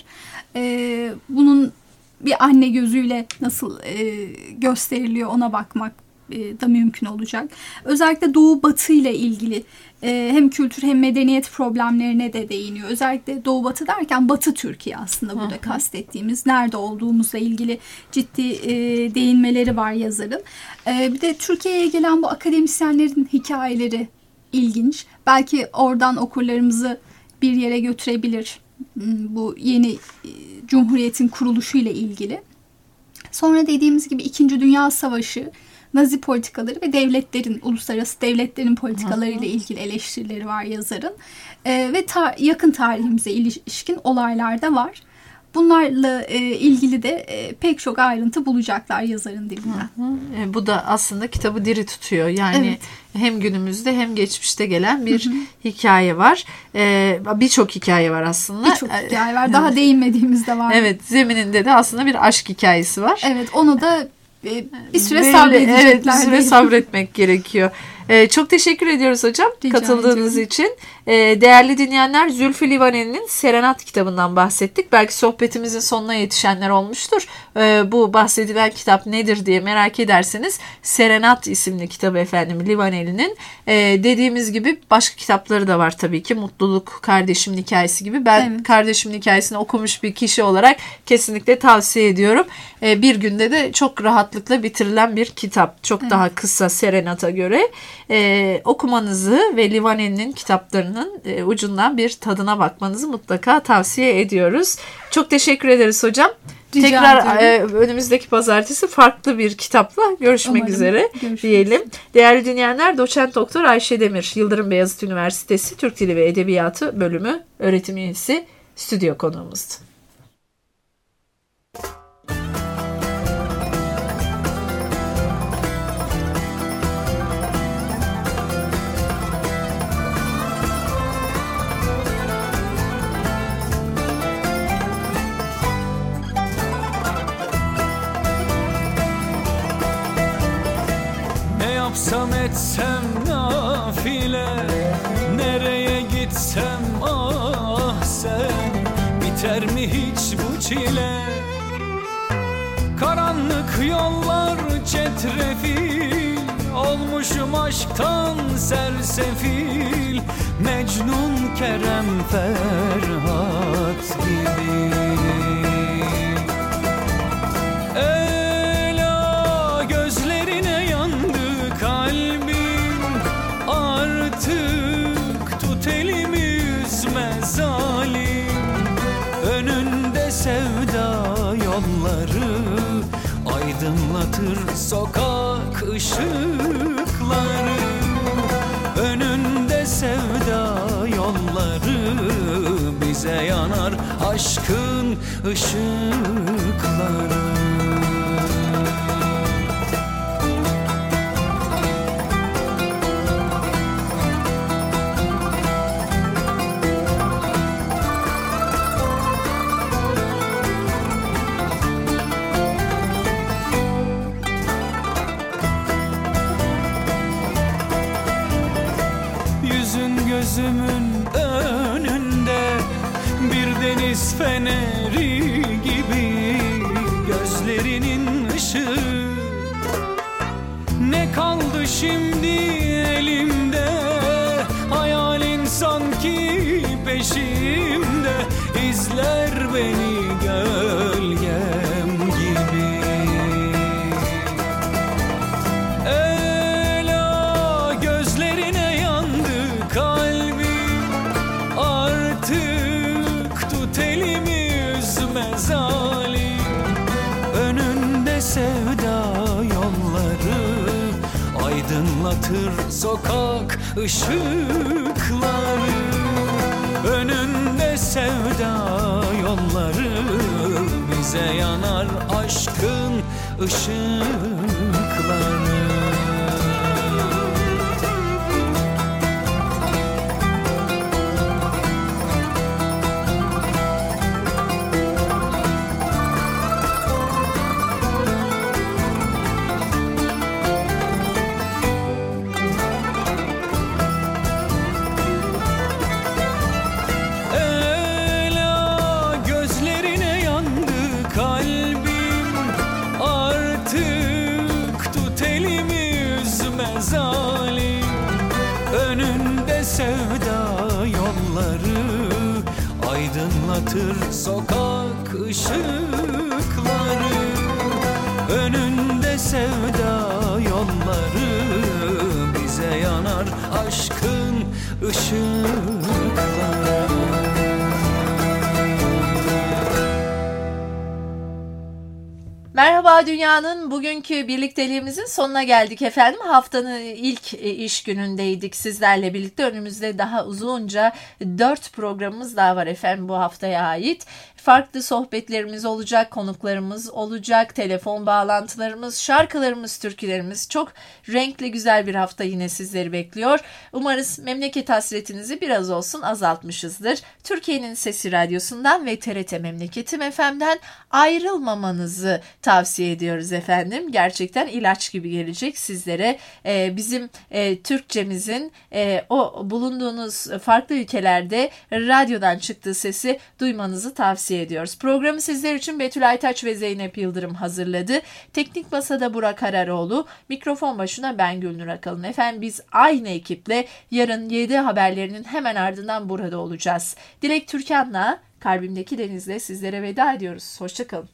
Bunun bir anne gözüyle nasıl gösteriliyor ona bakmak da mümkün olacak. Özellikle Doğu Batı ile ilgili hem kültür hem medeniyet problemlerine de değiniyor. Özellikle Doğu Batı derken Batı Türkiye aslında burada kastettiğimiz, nerede olduğumuzla ilgili ciddi değinmeleri var yazarın. Bir de Türkiye'ye gelen bu akademisyenlerin hikayeleri ilginç. Belki oradan okurlarımızı bir yere götürebilir bu yeni Cumhuriyet'in kuruluşu ile ilgili. Sonra dediğimiz gibi 2. Dünya Savaşı, Nazi politikaları ve devletlerin, uluslararası devletlerin politikaları ile ilgili eleştirileri var yazarın. Ve yakın tarihimize ilişkin olaylar da var. Bunlarla ilgili de pek çok ayrıntı bulacaklar yazarın dilinden. Bu da aslında kitabı diri tutuyor. Yani hem günümüzde hem geçmişte gelen bir hikaye var. Birçok hikaye var aslında. Birçok hikaye var. Daha değinmediğimiz de var. Evet, zemininde de aslında bir aşk hikayesi var. Evet, onu da bir süre sabredecekler. Evet, bir süre sabretmek gerekiyor. Çok teşekkür ediyoruz hocam katıldığınız için. Değerli dinleyenler, Zülfü Livaneli'nin Serenat kitabından bahsettik. Belki sohbetimizin sonuna yetişenler olmuştur. Bu bahsedilen kitap nedir diye merak ederseniz Serenat isimli kitabı efendim Livaneli'nin. Dediğimiz gibi başka kitapları da var tabii ki. Mutluluk, Kardeşimin Hikayesi gibi. Ben Kardeşimin Hikayesini okumuş bir kişi olarak kesinlikle tavsiye ediyorum. Bir günde de çok rahatlıkla bitirilen bir kitap. Çok daha kısa Serenat'a göre. Okumanızı ve Livaneli'nin kitaplarının ucundan bir tadına bakmanızı mutlaka tavsiye ediyoruz. Çok teşekkür ederiz hocam. Tekrar önümüzdeki pazartesi farklı bir kitapla görüşmek üzere diyelim. Değerli dinleyenler, Doçent Doktor Ayşe Demir, Yıldırım Beyazıt Üniversitesi Türk Dili ve Edebiyatı Bölümü öğretim üyesi stüdyo konuğumuzdu. Yapsam etsem nafile, nereye gitsem ah sen, biter mi hiç bu çile? Karanlık yollar çetrefil, olmuşum aşktan sersefil, Mecnun Kerem Ferhat gibi. Sevda yolları aydınlatır sokak ışıkları. Önünde sevda yolları bize yanar aşkın ışıkları. gözümün önünde bir deniz feneri gibi gözlerinin ışığı. Ne kaldı şimdi elimde, hayalin sanki peşimde, izler beni gölgem gibi. Ela gözlerine yandı kalbim, artık tut elimi üzme zalim. Önünde sevda yolları, aydınlatır sokak ışıkları. Önünde sevda yolları, bize yanar aşkın ışıkları. Sevda yolları, aydınlatır sokak ışıkları. Önünde sevda yolları, bize yanar aşkın ışıkları. Merhaba Dünya'nın bugünkü birlikteliğimizin sonuna geldik efendim. Haftanın ilk iş günündeydik sizlerle birlikte. Önümüzde daha uzunca 4 programımız daha var efendim bu haftaya ait. Farklı sohbetlerimiz olacak, konuklarımız olacak, telefon bağlantılarımız, şarkılarımız, türkülerimiz. Çok renkli güzel bir hafta yine sizleri bekliyor. Umarız memleket hasretinizi biraz olsun azaltmışızdır. Türkiye'nin Sesi Radyosu'ndan ve TRT Memleketim FM'den ayrılmamanızı tavsiye ediyoruz efendim. Gerçekten ilaç gibi gelecek sizlere. Bizim Türkçemizin o bulunduğunuz farklı ülkelerde radyodan çıktığı sesi duymanızı tavsiye ediyoruz. Programı sizler için Betül Aytaç ve Zeynep Yıldırım hazırladı. Teknik Masada Burak Hararoğlu, mikrofon başına ben Gülnur Akalın. Efendim biz aynı ekiple yarın 7 haberlerinin hemen ardından burada olacağız. Dilek Türkan'la Kalbimdeki Deniz'le sizlere veda ediyoruz. Hoşçakalın.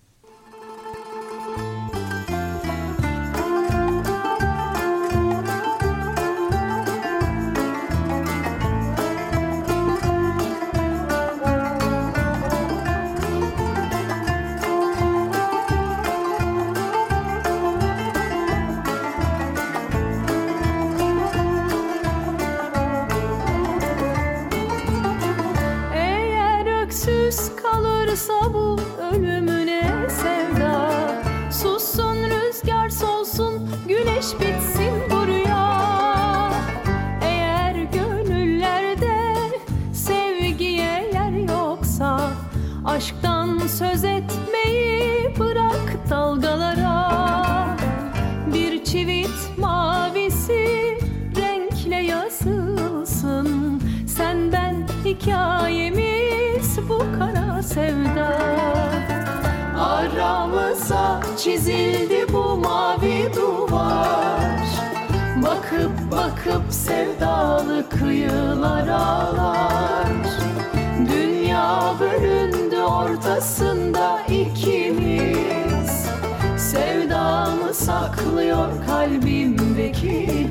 Kalırsa bu ölümüne sevda, sussun rüzgar solsun, güneş bitsin bu rüya. Eğer gönüllerde sevgiye yer yoksa, aşktan söz etmeyi bırak dalgalara. Bir çivit mavisi renkle yazılsın, sen ben hikayemiz bu kara sevda. Aramıza çizildi bu mavi duvar, bakıp bakıp sevdalı kıyılar ağlar. Dünya bölündü ortasında ikimiz, sevdamı saklıyor kalbimdeki